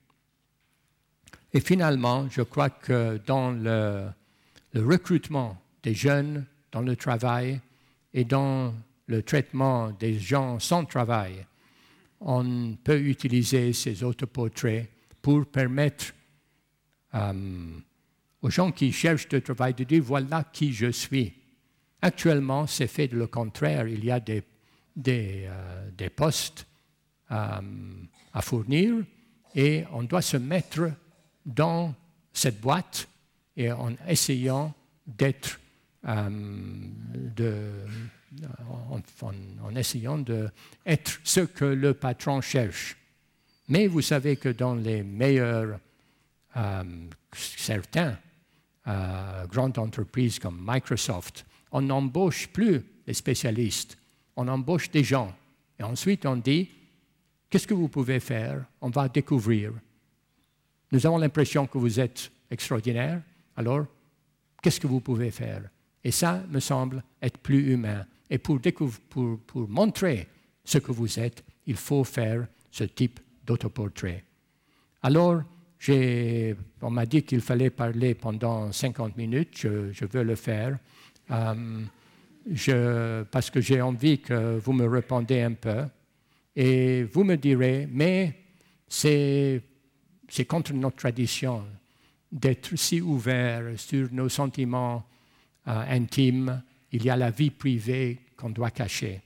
Et finalement, je crois que dans le, le recrutement des jeunes, dans le travail et dans le traitement des gens sans travail, on peut utiliser ces autoportraits pour permettre euh, aux gens qui cherchent du travail de dire « voilà qui je suis ». Actuellement, c'est fait de le contraire. Il y a des, des, euh, des postes euh, à fournir et on doit se mettre dans cette boîte et en essayant d'être, euh, de, en, en, en essayant d'être ce que le patron cherche. Mais vous savez que dans les meilleurs, euh, certains euh, grandes entreprises comme Microsoft, on n'embauche plus les spécialistes, on embauche des gens. Et ensuite, on dit, qu'est-ce que vous pouvez faire? On va découvrir. Nous avons l'impression que vous êtes extraordinaire, alors qu'est-ce que vous pouvez faire? Et ça me semble être plus humain. Et pour, découvrir, pour, pour montrer ce que vous êtes, il faut faire ce type d'autoportrait. Alors, j'ai, on m'a dit qu'il fallait parler pendant cinquante minutes, je, je veux le faire. Euh, je, parce que j'ai envie que vous me répondiez un peu et vous me direz, mais c'est, c'est contre notre tradition d'être si ouvert sur nos sentiments euh, intimes il y a la vie privée qu'on doit cacher.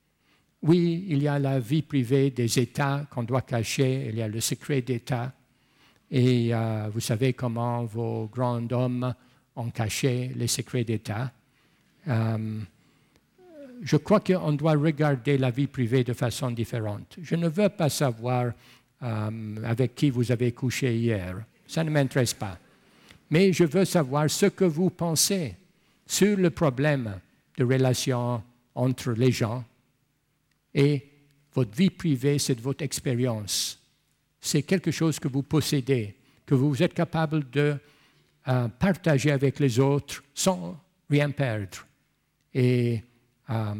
Oui, il y a la vie privée des États qu'on doit cacher, il y a le secret d'État. Et euh, vous savez comment vos grands hommes ont caché les secrets d'État. Euh, je crois qu'on doit regarder la vie privée de façon différente. Je ne veux pas savoir euh, avec qui vous avez couché hier. Ça ne m'intéresse pas. Mais je veux savoir ce que vous pensez sur le problème de relation entre les gens. Et votre vie privée, c'est votre expérience. C'est quelque chose que vous possédez, que vous êtes capable de euh, partager avec les autres sans rien perdre. Et euh,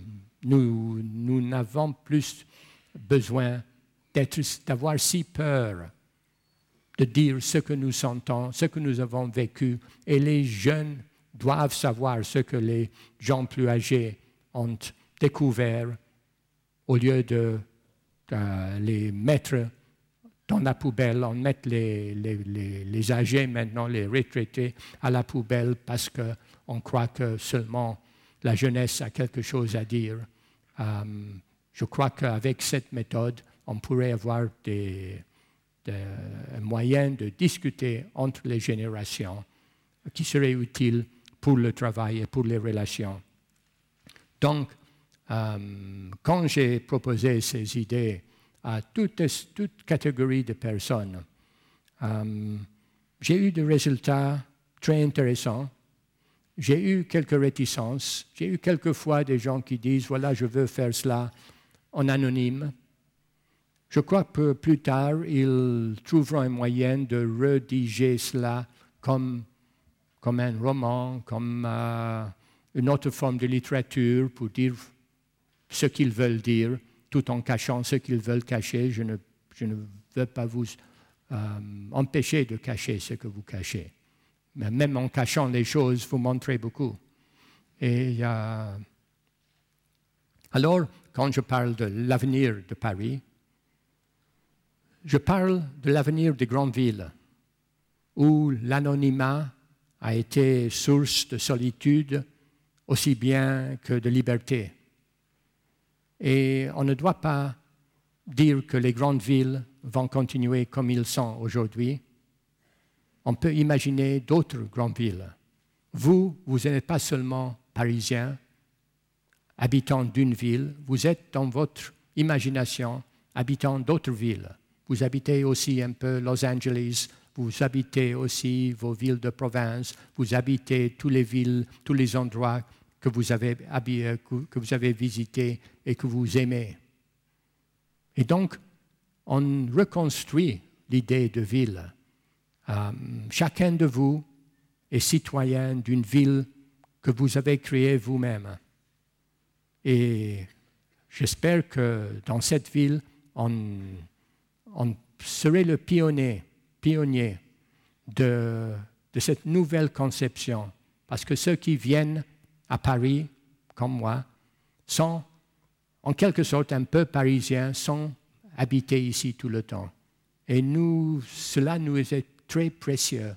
nous, nous n'avons plus besoin d'être, d'avoir si peur de dire ce que nous sentons, ce que nous avons vécu. Et les jeunes doivent savoir ce que les gens plus âgés ont découvert au lieu de, de les mettre dans la poubelle. On met les, les, les, les âgés maintenant, les retraités, à la poubelle parce qu'on croit que seulement la jeunesse a quelque chose à dire. Um, je crois qu'avec cette méthode, on pourrait avoir des, des moyens de discuter entre les générations qui seraient utiles pour le travail et pour les relations. Donc, um, quand j'ai proposé ces idées à toute, toute catégorie de personnes, um, j'ai eu des résultats très intéressants. J'ai eu quelques réticences. J'ai eu quelquefois des gens qui disent « Voilà, je veux faire cela en anonyme ». Je crois que plus tard, ils trouveront un moyen de rédiger cela comme, comme un roman, comme euh, une autre forme de littérature pour dire ce qu'ils veulent dire, tout en cachant ce qu'ils veulent cacher. Je ne, je ne veux pas vous euh, empêcher de cacher ce que vous cachez. Mais même en cachant les choses, vous montrez beaucoup. Et euh, alors, quand je parle de l'avenir de Paris, je parle de l'avenir des grandes villes, où l'anonymat a été source de solitude aussi bien que de liberté. Et on ne doit pas dire que les grandes villes vont continuer comme ils sont aujourd'hui. On peut imaginer d'autres grandes villes. Vous, vous n'êtes pas seulement parisien, habitant d'une ville, vous êtes dans votre imagination habitant d'autres villes. Vous habitez aussi un peu Los Angeles, vous habitez aussi vos villes de province, vous habitez toutes les villes, tous les endroits que vous avez, que vous avez visités et que vous aimez. Et donc, on reconstruit l'idée de ville. Euh, chacun de vous est citoyen d'une ville que vous avez créée vous-même. Et j'espère que dans cette ville, on, on serait le pionnier, pionnier de, de cette nouvelle conception. Parce que ceux qui viennent à Paris, comme moi, sont en quelque sorte un peu parisiens, sont habités ici tout le temps. Et nous, cela nous est très précieux.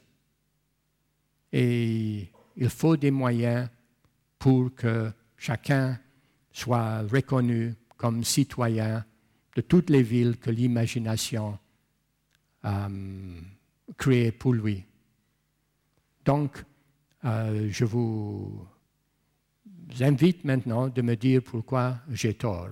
Et il faut des moyens pour que chacun soit reconnu comme citoyen de toutes les villes que l'imagination a euh, créées pour lui. Donc, euh, je vous invite maintenant de me dire pourquoi j'ai tort.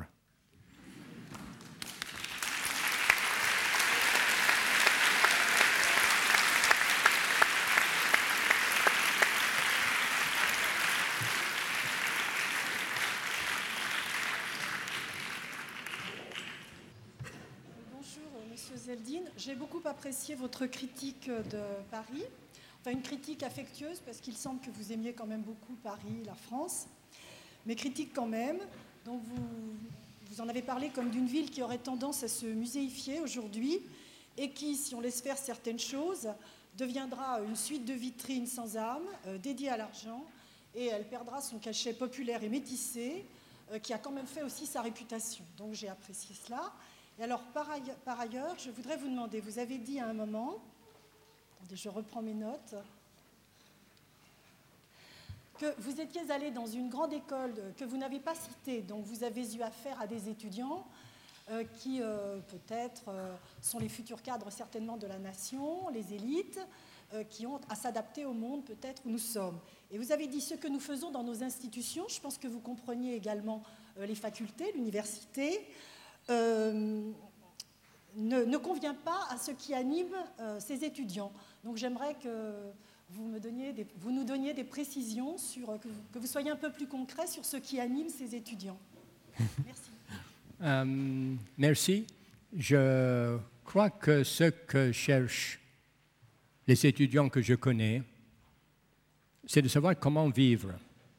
J'ai beaucoup apprécié votre critique de Paris, enfin une critique affectueuse parce qu'il semble que vous aimiez quand même beaucoup Paris, la France, mais critique quand même. Donc vous, vous en avez parlé comme d'une ville qui aurait tendance à se muséifier aujourd'hui et qui, si on laisse faire certaines choses, deviendra une suite de vitrines sans âme, euh, dédiée à l'argent, et elle perdra son cachet populaire et métissé, euh, qui a quand même fait aussi sa réputation. Donc j'ai apprécié cela. Et alors, par ailleurs, par ailleurs, je voudrais vous demander, vous avez dit à un moment, attendez, je reprends mes notes, que vous étiez allé dans une grande école que vous n'avez pas citée, donc vous avez eu affaire à des étudiants euh, qui euh, peut-être euh, sont les futurs cadres certainement de la nation, les élites, euh, qui ont à s'adapter au monde peut-être où nous sommes. Et vous avez dit ce que nous faisons dans nos institutions, je pense que vous compreniez également euh, les facultés, l'université, euh, ne, ne convient pas à ce qui anime euh, ces étudiants. Donc j'aimerais que vous, me donniez des, vous nous donniez des précisions, sur, que, vous, que vous soyez un peu plus concret sur ce qui anime ces étudiants. Merci. Um, merci. Je crois que ce que cherchent les étudiants que je connais, c'est de savoir comment vivre.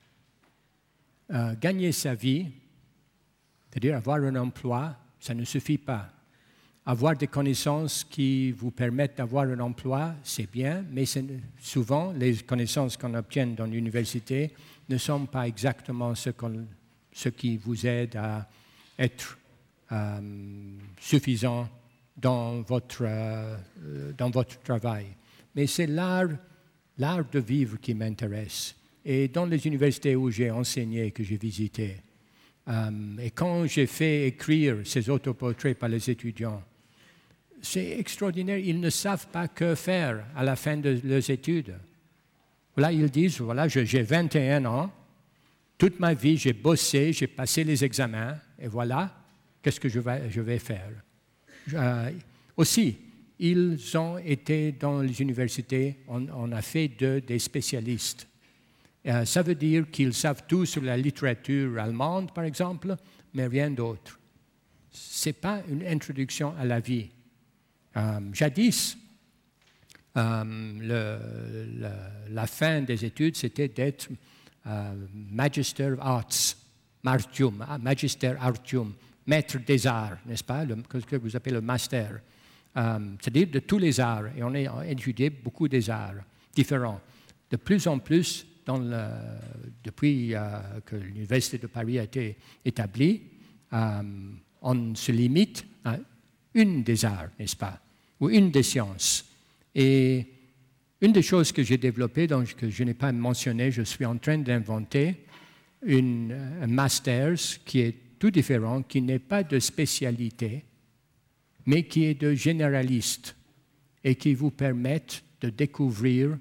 Euh, gagner sa vie, c'est-à-dire avoir un emploi, ça ne suffit pas. Avoir des connaissances qui vous permettent d'avoir un emploi, c'est bien, mais souvent, les connaissances qu'on obtient dans l'université ne sont pas exactement ce, qu'on, ce qui vous aide à être euh, suffisant dans votre, euh, dans votre travail. Mais c'est l'art, l'art de vivre qui m'intéresse. Et dans les universités où j'ai enseigné, que j'ai visité, euh, et quand j'ai fait écrire ces autoportraits par les étudiants, c'est extraordinaire, ils ne savent pas que faire à la fin de leurs études. Voilà, ils disent, voilà, j'ai vingt et un ans, toute ma vie j'ai bossé, j'ai passé les examens, et voilà, qu'est-ce que je vais, je vais faire. Euh, aussi, ils ont été dans les universités, on, on a fait d'eux des spécialistes. Euh, ça veut dire qu'ils savent tout sur la littérature allemande, par exemple, mais rien d'autre. Ce n'est pas une introduction à la vie. Euh, jadis, euh, le, le, la fin des études, c'était d'être euh, Magister Arts, Martium, Magister Artium, maître des arts, n'est-ce pas, le, ce que vous appelez le master, euh, c'est-à-dire de tous les arts, et on a étudié beaucoup des arts différents. De plus en plus, dans le, depuis euh, que l'Université de Paris a été établie, euh, on se limite à une des arts, n'est-ce pas, ou une des sciences. Et une des choses que j'ai développées, donc que je n'ai pas mentionné, je suis en train d'inventer une, un master qui est tout différent, qui n'est pas de spécialité, mais qui est de généraliste et qui vous permet de découvrir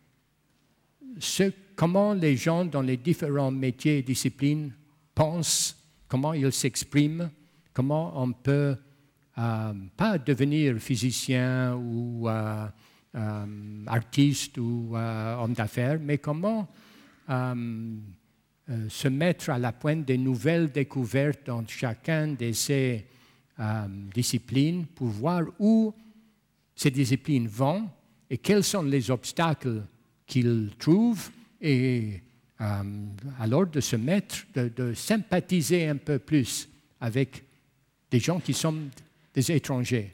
ce, comment les gens dans les différents métiers et disciplines pensent, comment ils s'expriment, comment on peut Euh, pas devenir physicien ou euh, euh, artiste ou euh, homme d'affaires, mais comment euh, euh, se mettre à la pointe des nouvelles découvertes dans chacun de ces euh, disciplines pour voir où ces disciplines vont et quels sont les obstacles qu'ils trouvent et euh, alors de se mettre, de, de sympathiser un peu plus avec des gens qui sont des étrangers.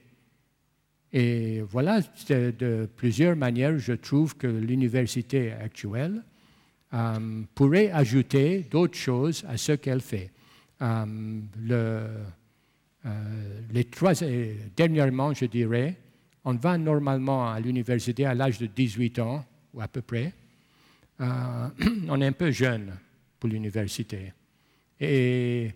Et voilà, de, de plusieurs manières, je trouve que l'université actuelle euh, pourrait ajouter d'autres choses à ce qu'elle fait. Euh, le, euh, les trois, dernièrement, je dirais, on va normalement à l'université à l'âge de dix-huit ans, ou à peu près. Euh, on est un peu jeune pour l'université. Et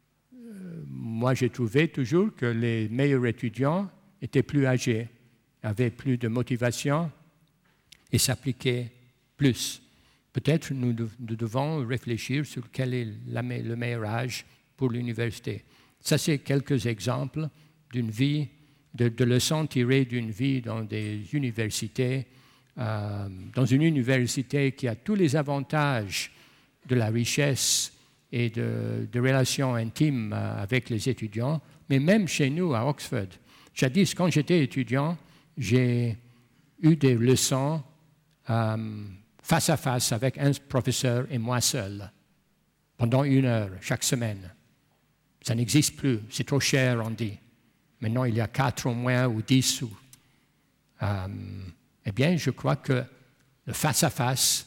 moi, j'ai trouvé toujours que les meilleurs étudiants étaient plus âgés, avaient plus de motivation et s'appliquaient plus. Peut-être nous, de, nous devons réfléchir sur quel est la, le meilleur âge pour l'université. Ça, c'est quelques exemples d'une vie, de, de leçons tirées d'une vie dans des universités, euh, dans une université qui a tous les avantages de la richesse et de, de relations intimes avec les étudiants, mais même chez nous à Oxford. Jadis, quand j'étais étudiant, j'ai eu des leçons euh, face à face avec un professeur et moi seul, pendant une heure chaque semaine. Ça n'existe plus, c'est trop cher, on dit. Maintenant, il y a quatre au moins, ou dix. Ou, euh, eh bien, je crois que le face à face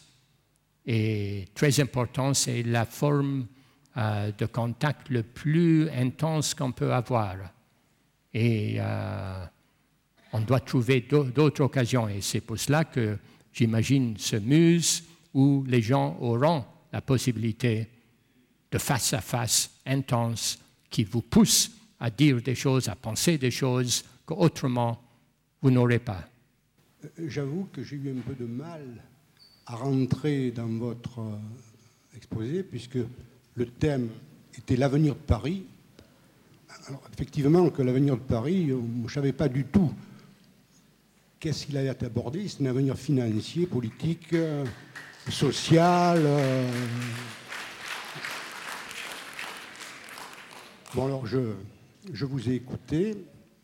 est très important, c'est la forme euh, de contact le plus intense qu'on peut avoir. Et euh, on doit trouver d'autres occasions. Et c'est pour cela que, j'imagine, ce Muse où les gens auront la possibilité de face à face intense qui vous pousse à dire des choses, à penser des choses qu'autrement vous n'aurez pas. J'avoue que j'ai eu un peu de mal à rentrer dans votre exposé puisque le thème était l'avenir de Paris. Alors, effectivement, que l'avenir de Paris, je ne savais pas du tout qu'est-ce qu'il allait être abordé. C'est un avenir financier, politique, euh, social. Euh... Bon, alors, je, je vous ai écouté.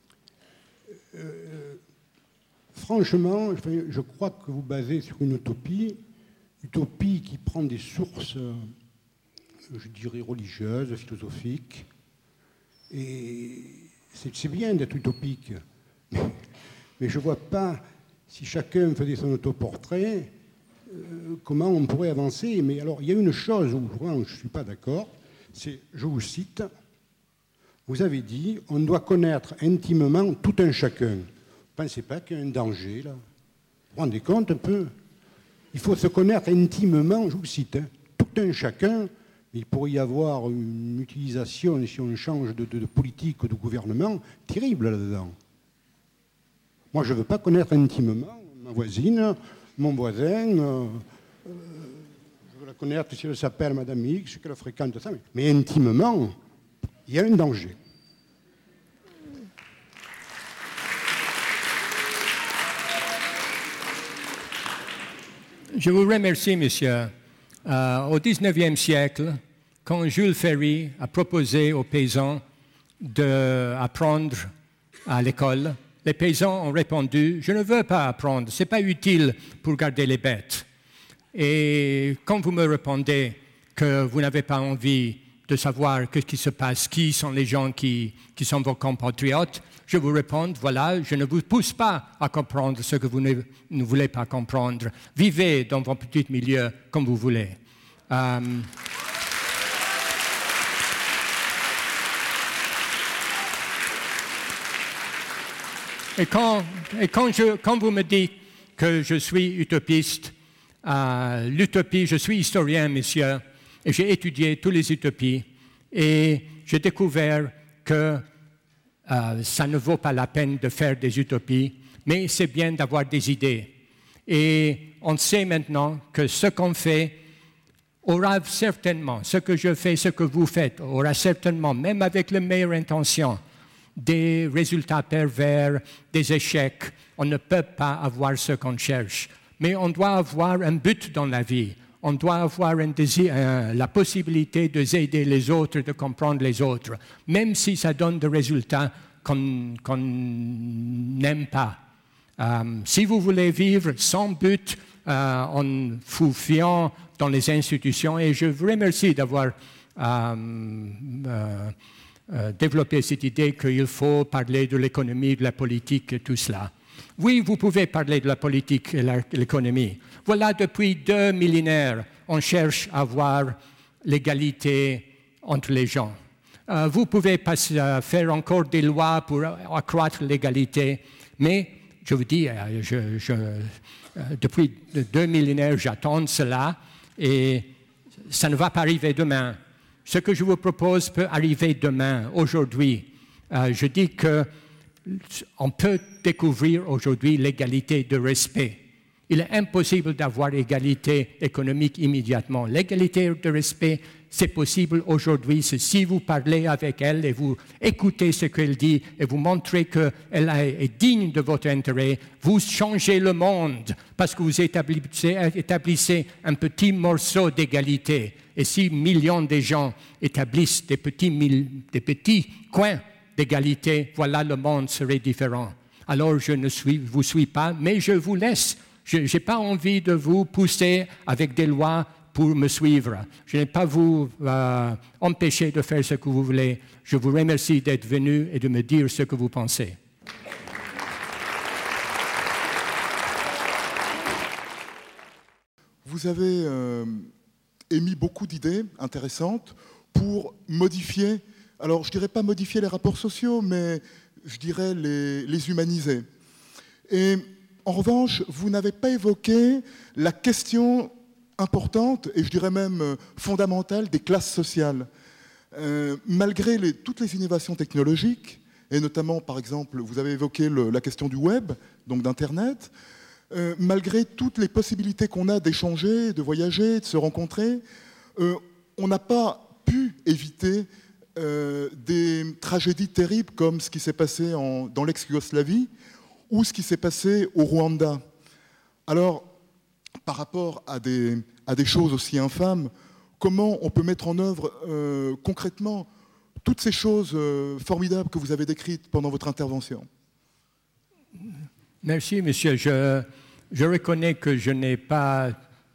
Euh, franchement, je, je crois que vous basez sur une utopie, utopie qui prend des sources, euh, je dirais, religieuses, philosophiques. Et c'est bien d'être utopique, mais je ne vois pas, si chacun faisait son autoportrait, euh, comment on pourrait avancer. Mais alors, il y a une chose où vraiment, je ne suis pas d'accord, c'est, je vous cite, vous avez dit, on doit connaître intimement tout un chacun. Vous ne pensez pas qu'il y a un danger, là? Vous vous rendez compte un peu? Il faut se connaître intimement, je vous cite, hein, tout un chacun. Il pourrait y avoir une utilisation, si on change de, de, de politique ou de gouvernement, terrible là-dedans. Moi, je ne veux pas connaître intimement ma voisine, mon voisin. Euh, euh, je veux la connaître si elle s'appelle Madame X, qu'elle fréquente ça. Mais intimement, il y a un danger. Je vous remercie, monsieur. Euh, au dix-neuvième siècle, quand Jules Ferry a proposé aux paysans d'apprendre à l'école, les paysans ont répondu « Je ne veux pas apprendre, ce n'est pas utile pour garder les bêtes ». Et quand vous me répondez que vous n'avez pas envie de savoir ce qui se passe, qui sont les gens qui, qui sont vos compatriotes, je vous réponds, voilà, je ne vous pousse pas à comprendre ce que vous ne, ne voulez pas comprendre. Vivez dans vos petits milieux comme vous voulez. Euh, et quand, et quand, je, quand vous me dites que je suis utopiste, euh, l'utopie, je suis historien, monsieur, et j'ai étudié toutes les utopies, et j'ai découvert que euh, ça ne vaut pas la peine de faire des utopies, mais c'est bien d'avoir des idées. Et on sait maintenant que ce qu'on fait aura certainement, ce que je fais, ce que vous faites, aura certainement, même avec les meilleures intentions, des résultats pervers, des échecs. On ne peut pas avoir ce qu'on cherche. Mais on doit avoir un but dans la vie. On doit avoir un désir, euh, la possibilité d'aider les autres, de comprendre les autres, même si ça donne des résultats qu'on qu'on n'aime pas. Euh, si vous voulez vivre sans but, euh, en vous fiant dans les institutions, et je vous remercie d'avoir euh, euh, euh, développé cette idée qu'il faut parler de l'économie, de la politique et tout cela. Oui, vous pouvez parler de la politique et de l'économie. Voilà, depuis deux millénaires, on cherche à avoir l'égalité entre les gens. Euh, vous pouvez pas, euh, faire encore des lois pour accroître l'égalité, mais je vous dis, euh, je, je, euh, depuis deux millénaires, j'attends cela et ça ne va pas arriver demain. Ce que je vous propose peut arriver demain, aujourd'hui. Euh, je dis qu'on peut découvrir aujourd'hui l'égalité de respect. Il est impossible d'avoir égalité économique immédiatement. L'égalité de respect, c'est possible aujourd'hui si vous parlez avec elle et vous écoutez ce qu'elle dit et vous montrez qu'elle est digne de votre intérêt, vous changez le monde parce que vous établissez, établissez un petit morceau d'égalité. Et si millions de gens établissent des petits, des petits coins d'égalité, voilà, le monde serait différent. Alors je ne suis, vous suis pas, mais je vous laisse. Je n'ai pas envie de vous pousser avec des lois pour me suivre. Je n'ai pas vous euh, empêcher de faire ce que vous voulez. Je vous remercie d'être venu et de me dire ce que vous pensez. Vous avez euh, émis beaucoup d'idées intéressantes pour modifier, alors je ne dirais pas modifier les rapports sociaux, mais je dirais les, les humaniser. Et en revanche, vous n'avez pas évoqué la question importante, et je dirais même euh, fondamentale, des classes sociales. Euh, malgré les, toutes les innovations technologiques, et notamment, par exemple, vous avez évoqué le, la question du web, donc d'Internet, euh, malgré toutes les possibilités qu'on a d'échanger, de voyager, de se rencontrer, euh, on n'a pas pu éviter euh, des tragédies terribles comme ce qui s'est passé en, dans l'ex-Yougoslavie ou ce qui s'est passé au Rwanda. Alors, par rapport à des, à des choses aussi infâmes, comment on peut mettre en œuvre euh, concrètement toutes ces choses euh, formidables que vous avez décrites pendant votre intervention? Merci, monsieur. Je, je reconnais que je n'ai pas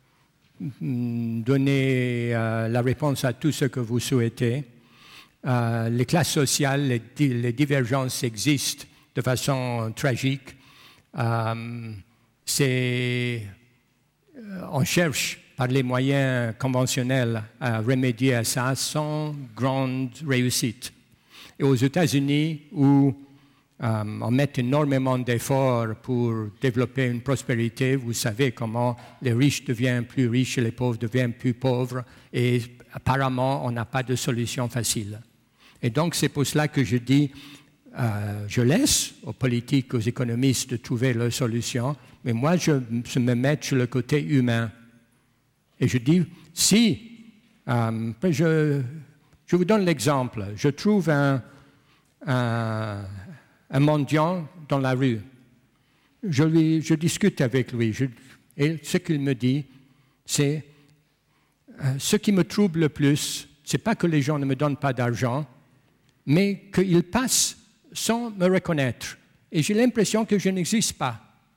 donné euh, la réponse à tout ce que vous souhaitez. Euh, les classes sociales, les, les divergences existent de façon tragique. Euh, c'est, on cherche par les moyens conventionnels à remédier à ça sans grande réussite. Et aux États-Unis, où euh, on met énormément d'efforts pour développer une prospérité, vous savez comment les riches deviennent plus riches et les pauvres deviennent plus pauvres, et apparemment, on n'a pas de solution facile. Et donc, c'est pour cela que je dis, euh, je laisse aux politiques, aux économistes de trouver leur solution, mais moi, je, je me mets sur le côté humain. Et je dis, si, euh, je, je vous donne l'exemple, je trouve un, un, un mendiant dans la rue, je, lui, je discute avec lui, je, et ce qu'il me dit, c'est, euh, ce qui me trouble le plus, c'est pas que les gens ne me donnent pas d'argent, mais qu'ils passent sans me reconnaître. Et j'ai l'impression que je n'existe pas.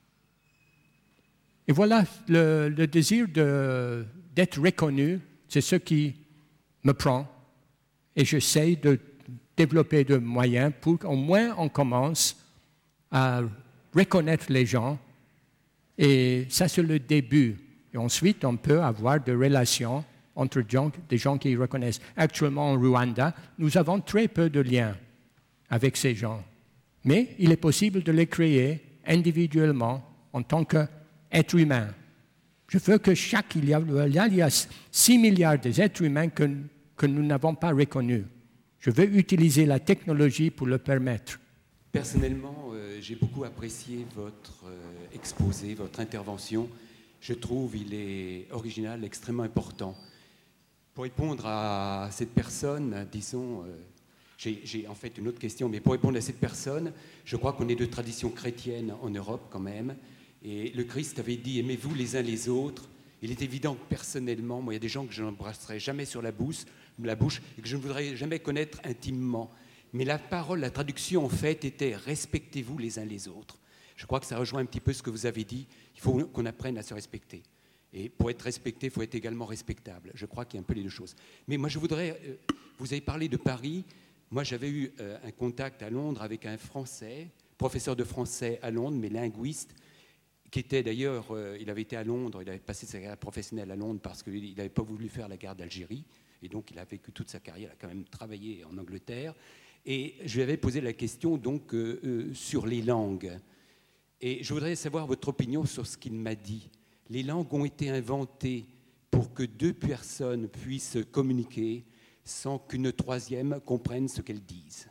Et voilà, le, le désir de, d'être reconnu, c'est ce qui me prend. Et j'essaie de développer des moyens pour qu'au moins on commence à reconnaître les gens. Et ça, c'est le début. Et ensuite, on peut avoir des relations entre des gens qui reconnaissent. Actuellement, en Rwanda, nous avons très peu de liens avec ces gens. Mais il est possible de les créer individuellement en tant qu'être humain. Je veux que chaque... Il y a, il y a six milliards d'êtres humains que, que nous n'avons pas reconnus. Je veux utiliser la technologie pour le permettre. Personnellement, euh, j'ai beaucoup apprécié votre euh, exposé, votre intervention. Je trouve qu'il est original, extrêmement important. Pour répondre à cette personne, disons, euh, j'ai, j'ai en fait une autre question, mais pour répondre à cette personne, je crois qu'on est de tradition chrétienne en Europe quand même, et le Christ avait dit « aimez-vous les uns les autres ». Il est évident que personnellement, moi il y a des gens que je n'embrasserai jamais sur la bouche, la bouche et que je ne voudrais jamais connaître intimement. Mais la parole, la traduction en fait était « respectez-vous les uns les autres ». Je crois que ça rejoint un petit peu ce que vous avez dit, il faut qu'on apprenne à se respecter. Et pour être respecté, il faut être également respectable. Je crois qu'il y a un peu les deux choses. Mais moi, je voudrais... Euh, vous avez parlé de Paris. Moi, j'avais eu euh, un contact à Londres avec un Français, professeur de français à Londres, mais linguiste, qui était d'ailleurs... Euh, il avait été à Londres, il avait passé sa carrière professionnelle à Londres parce qu'il n'avait pas voulu faire la guerre d'Algérie. Et donc, il a vécu toute sa carrière, il a quand même travaillé en Angleterre. Et je lui avais posé la question donc, euh, euh, sur les langues. Et je voudrais savoir votre opinion sur ce qu'il m'a dit. Les langues ont été inventées pour que deux personnes puissent communiquer sans qu'une troisième comprenne ce qu'elles disent.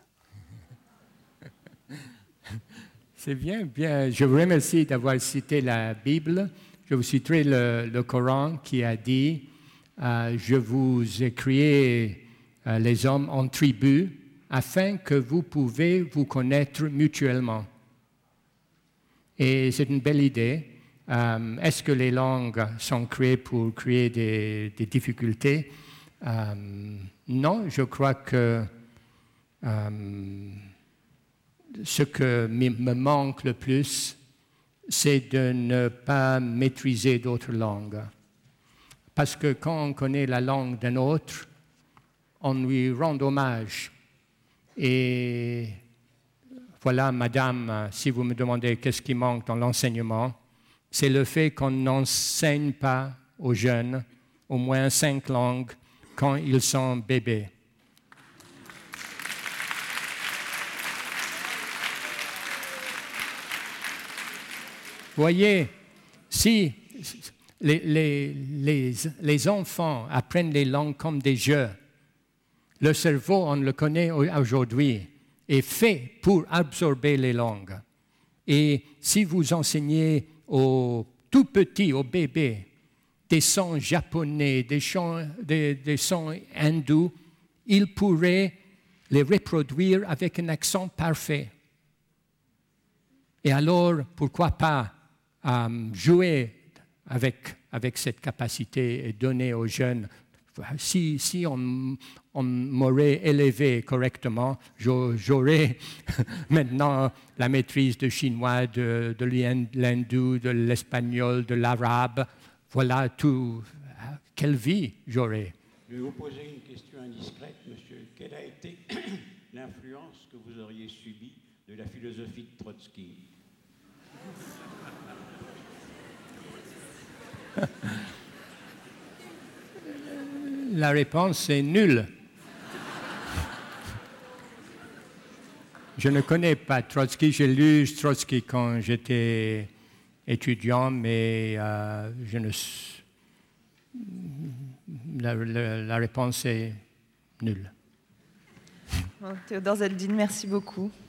C'est bien, bien. Je vous remercie d'avoir cité la Bible. Je vous citerai le, le Coran qui a dit euh, « Je vous ai créé euh, les hommes en tribus afin que vous pouvez vous connaître mutuellement. » Et c'est une belle idée. Euh, est-ce que les langues sont créées pour créer des, des difficultés? euh, Non, je crois que euh, ce que me manque le plus, c'est de ne pas maîtriser d'autres langues. Parce que quand on connaît la langue d'un autre, on lui rend hommage. Et voilà, madame, si vous me demandez qu'est-ce qui manque dans l'enseignement, c'est le fait qu'on n'enseigne pas aux jeunes au moins cinq langues quand ils sont bébés. Voyez, si Les, les, les, les enfants apprennent les langues comme des jeux. Le cerveau, on le connaît aujourd'hui, est fait pour absorber les langues. Et si vous enseignez aux tout petits, aux bébés, des sons japonais, des, chants, des, des sons hindous, ils pourraient les reproduire avec un accent parfait. Et alors, pourquoi pas euh, jouer avec, avec cette capacité et donner aux jeunes. Si, si on, on m'aurait élevé correctement, j'aurais maintenant la maîtrise du chinois, de, de l'hindou, de l'espagnol, de l'arabe. Voilà tout. Quelle vie j'aurais. Je vais vous poser une question indiscrète, monsieur. Quelle a été l'influence que vous auriez subie de la philosophie de Trotsky? La réponse est nulle. Je ne connais pas Trotsky. J'ai lu Trotsky quand j'étais étudiant, mais euh, je ne... la, la, la réponse est nulle. Théodore Zeldin, merci beaucoup.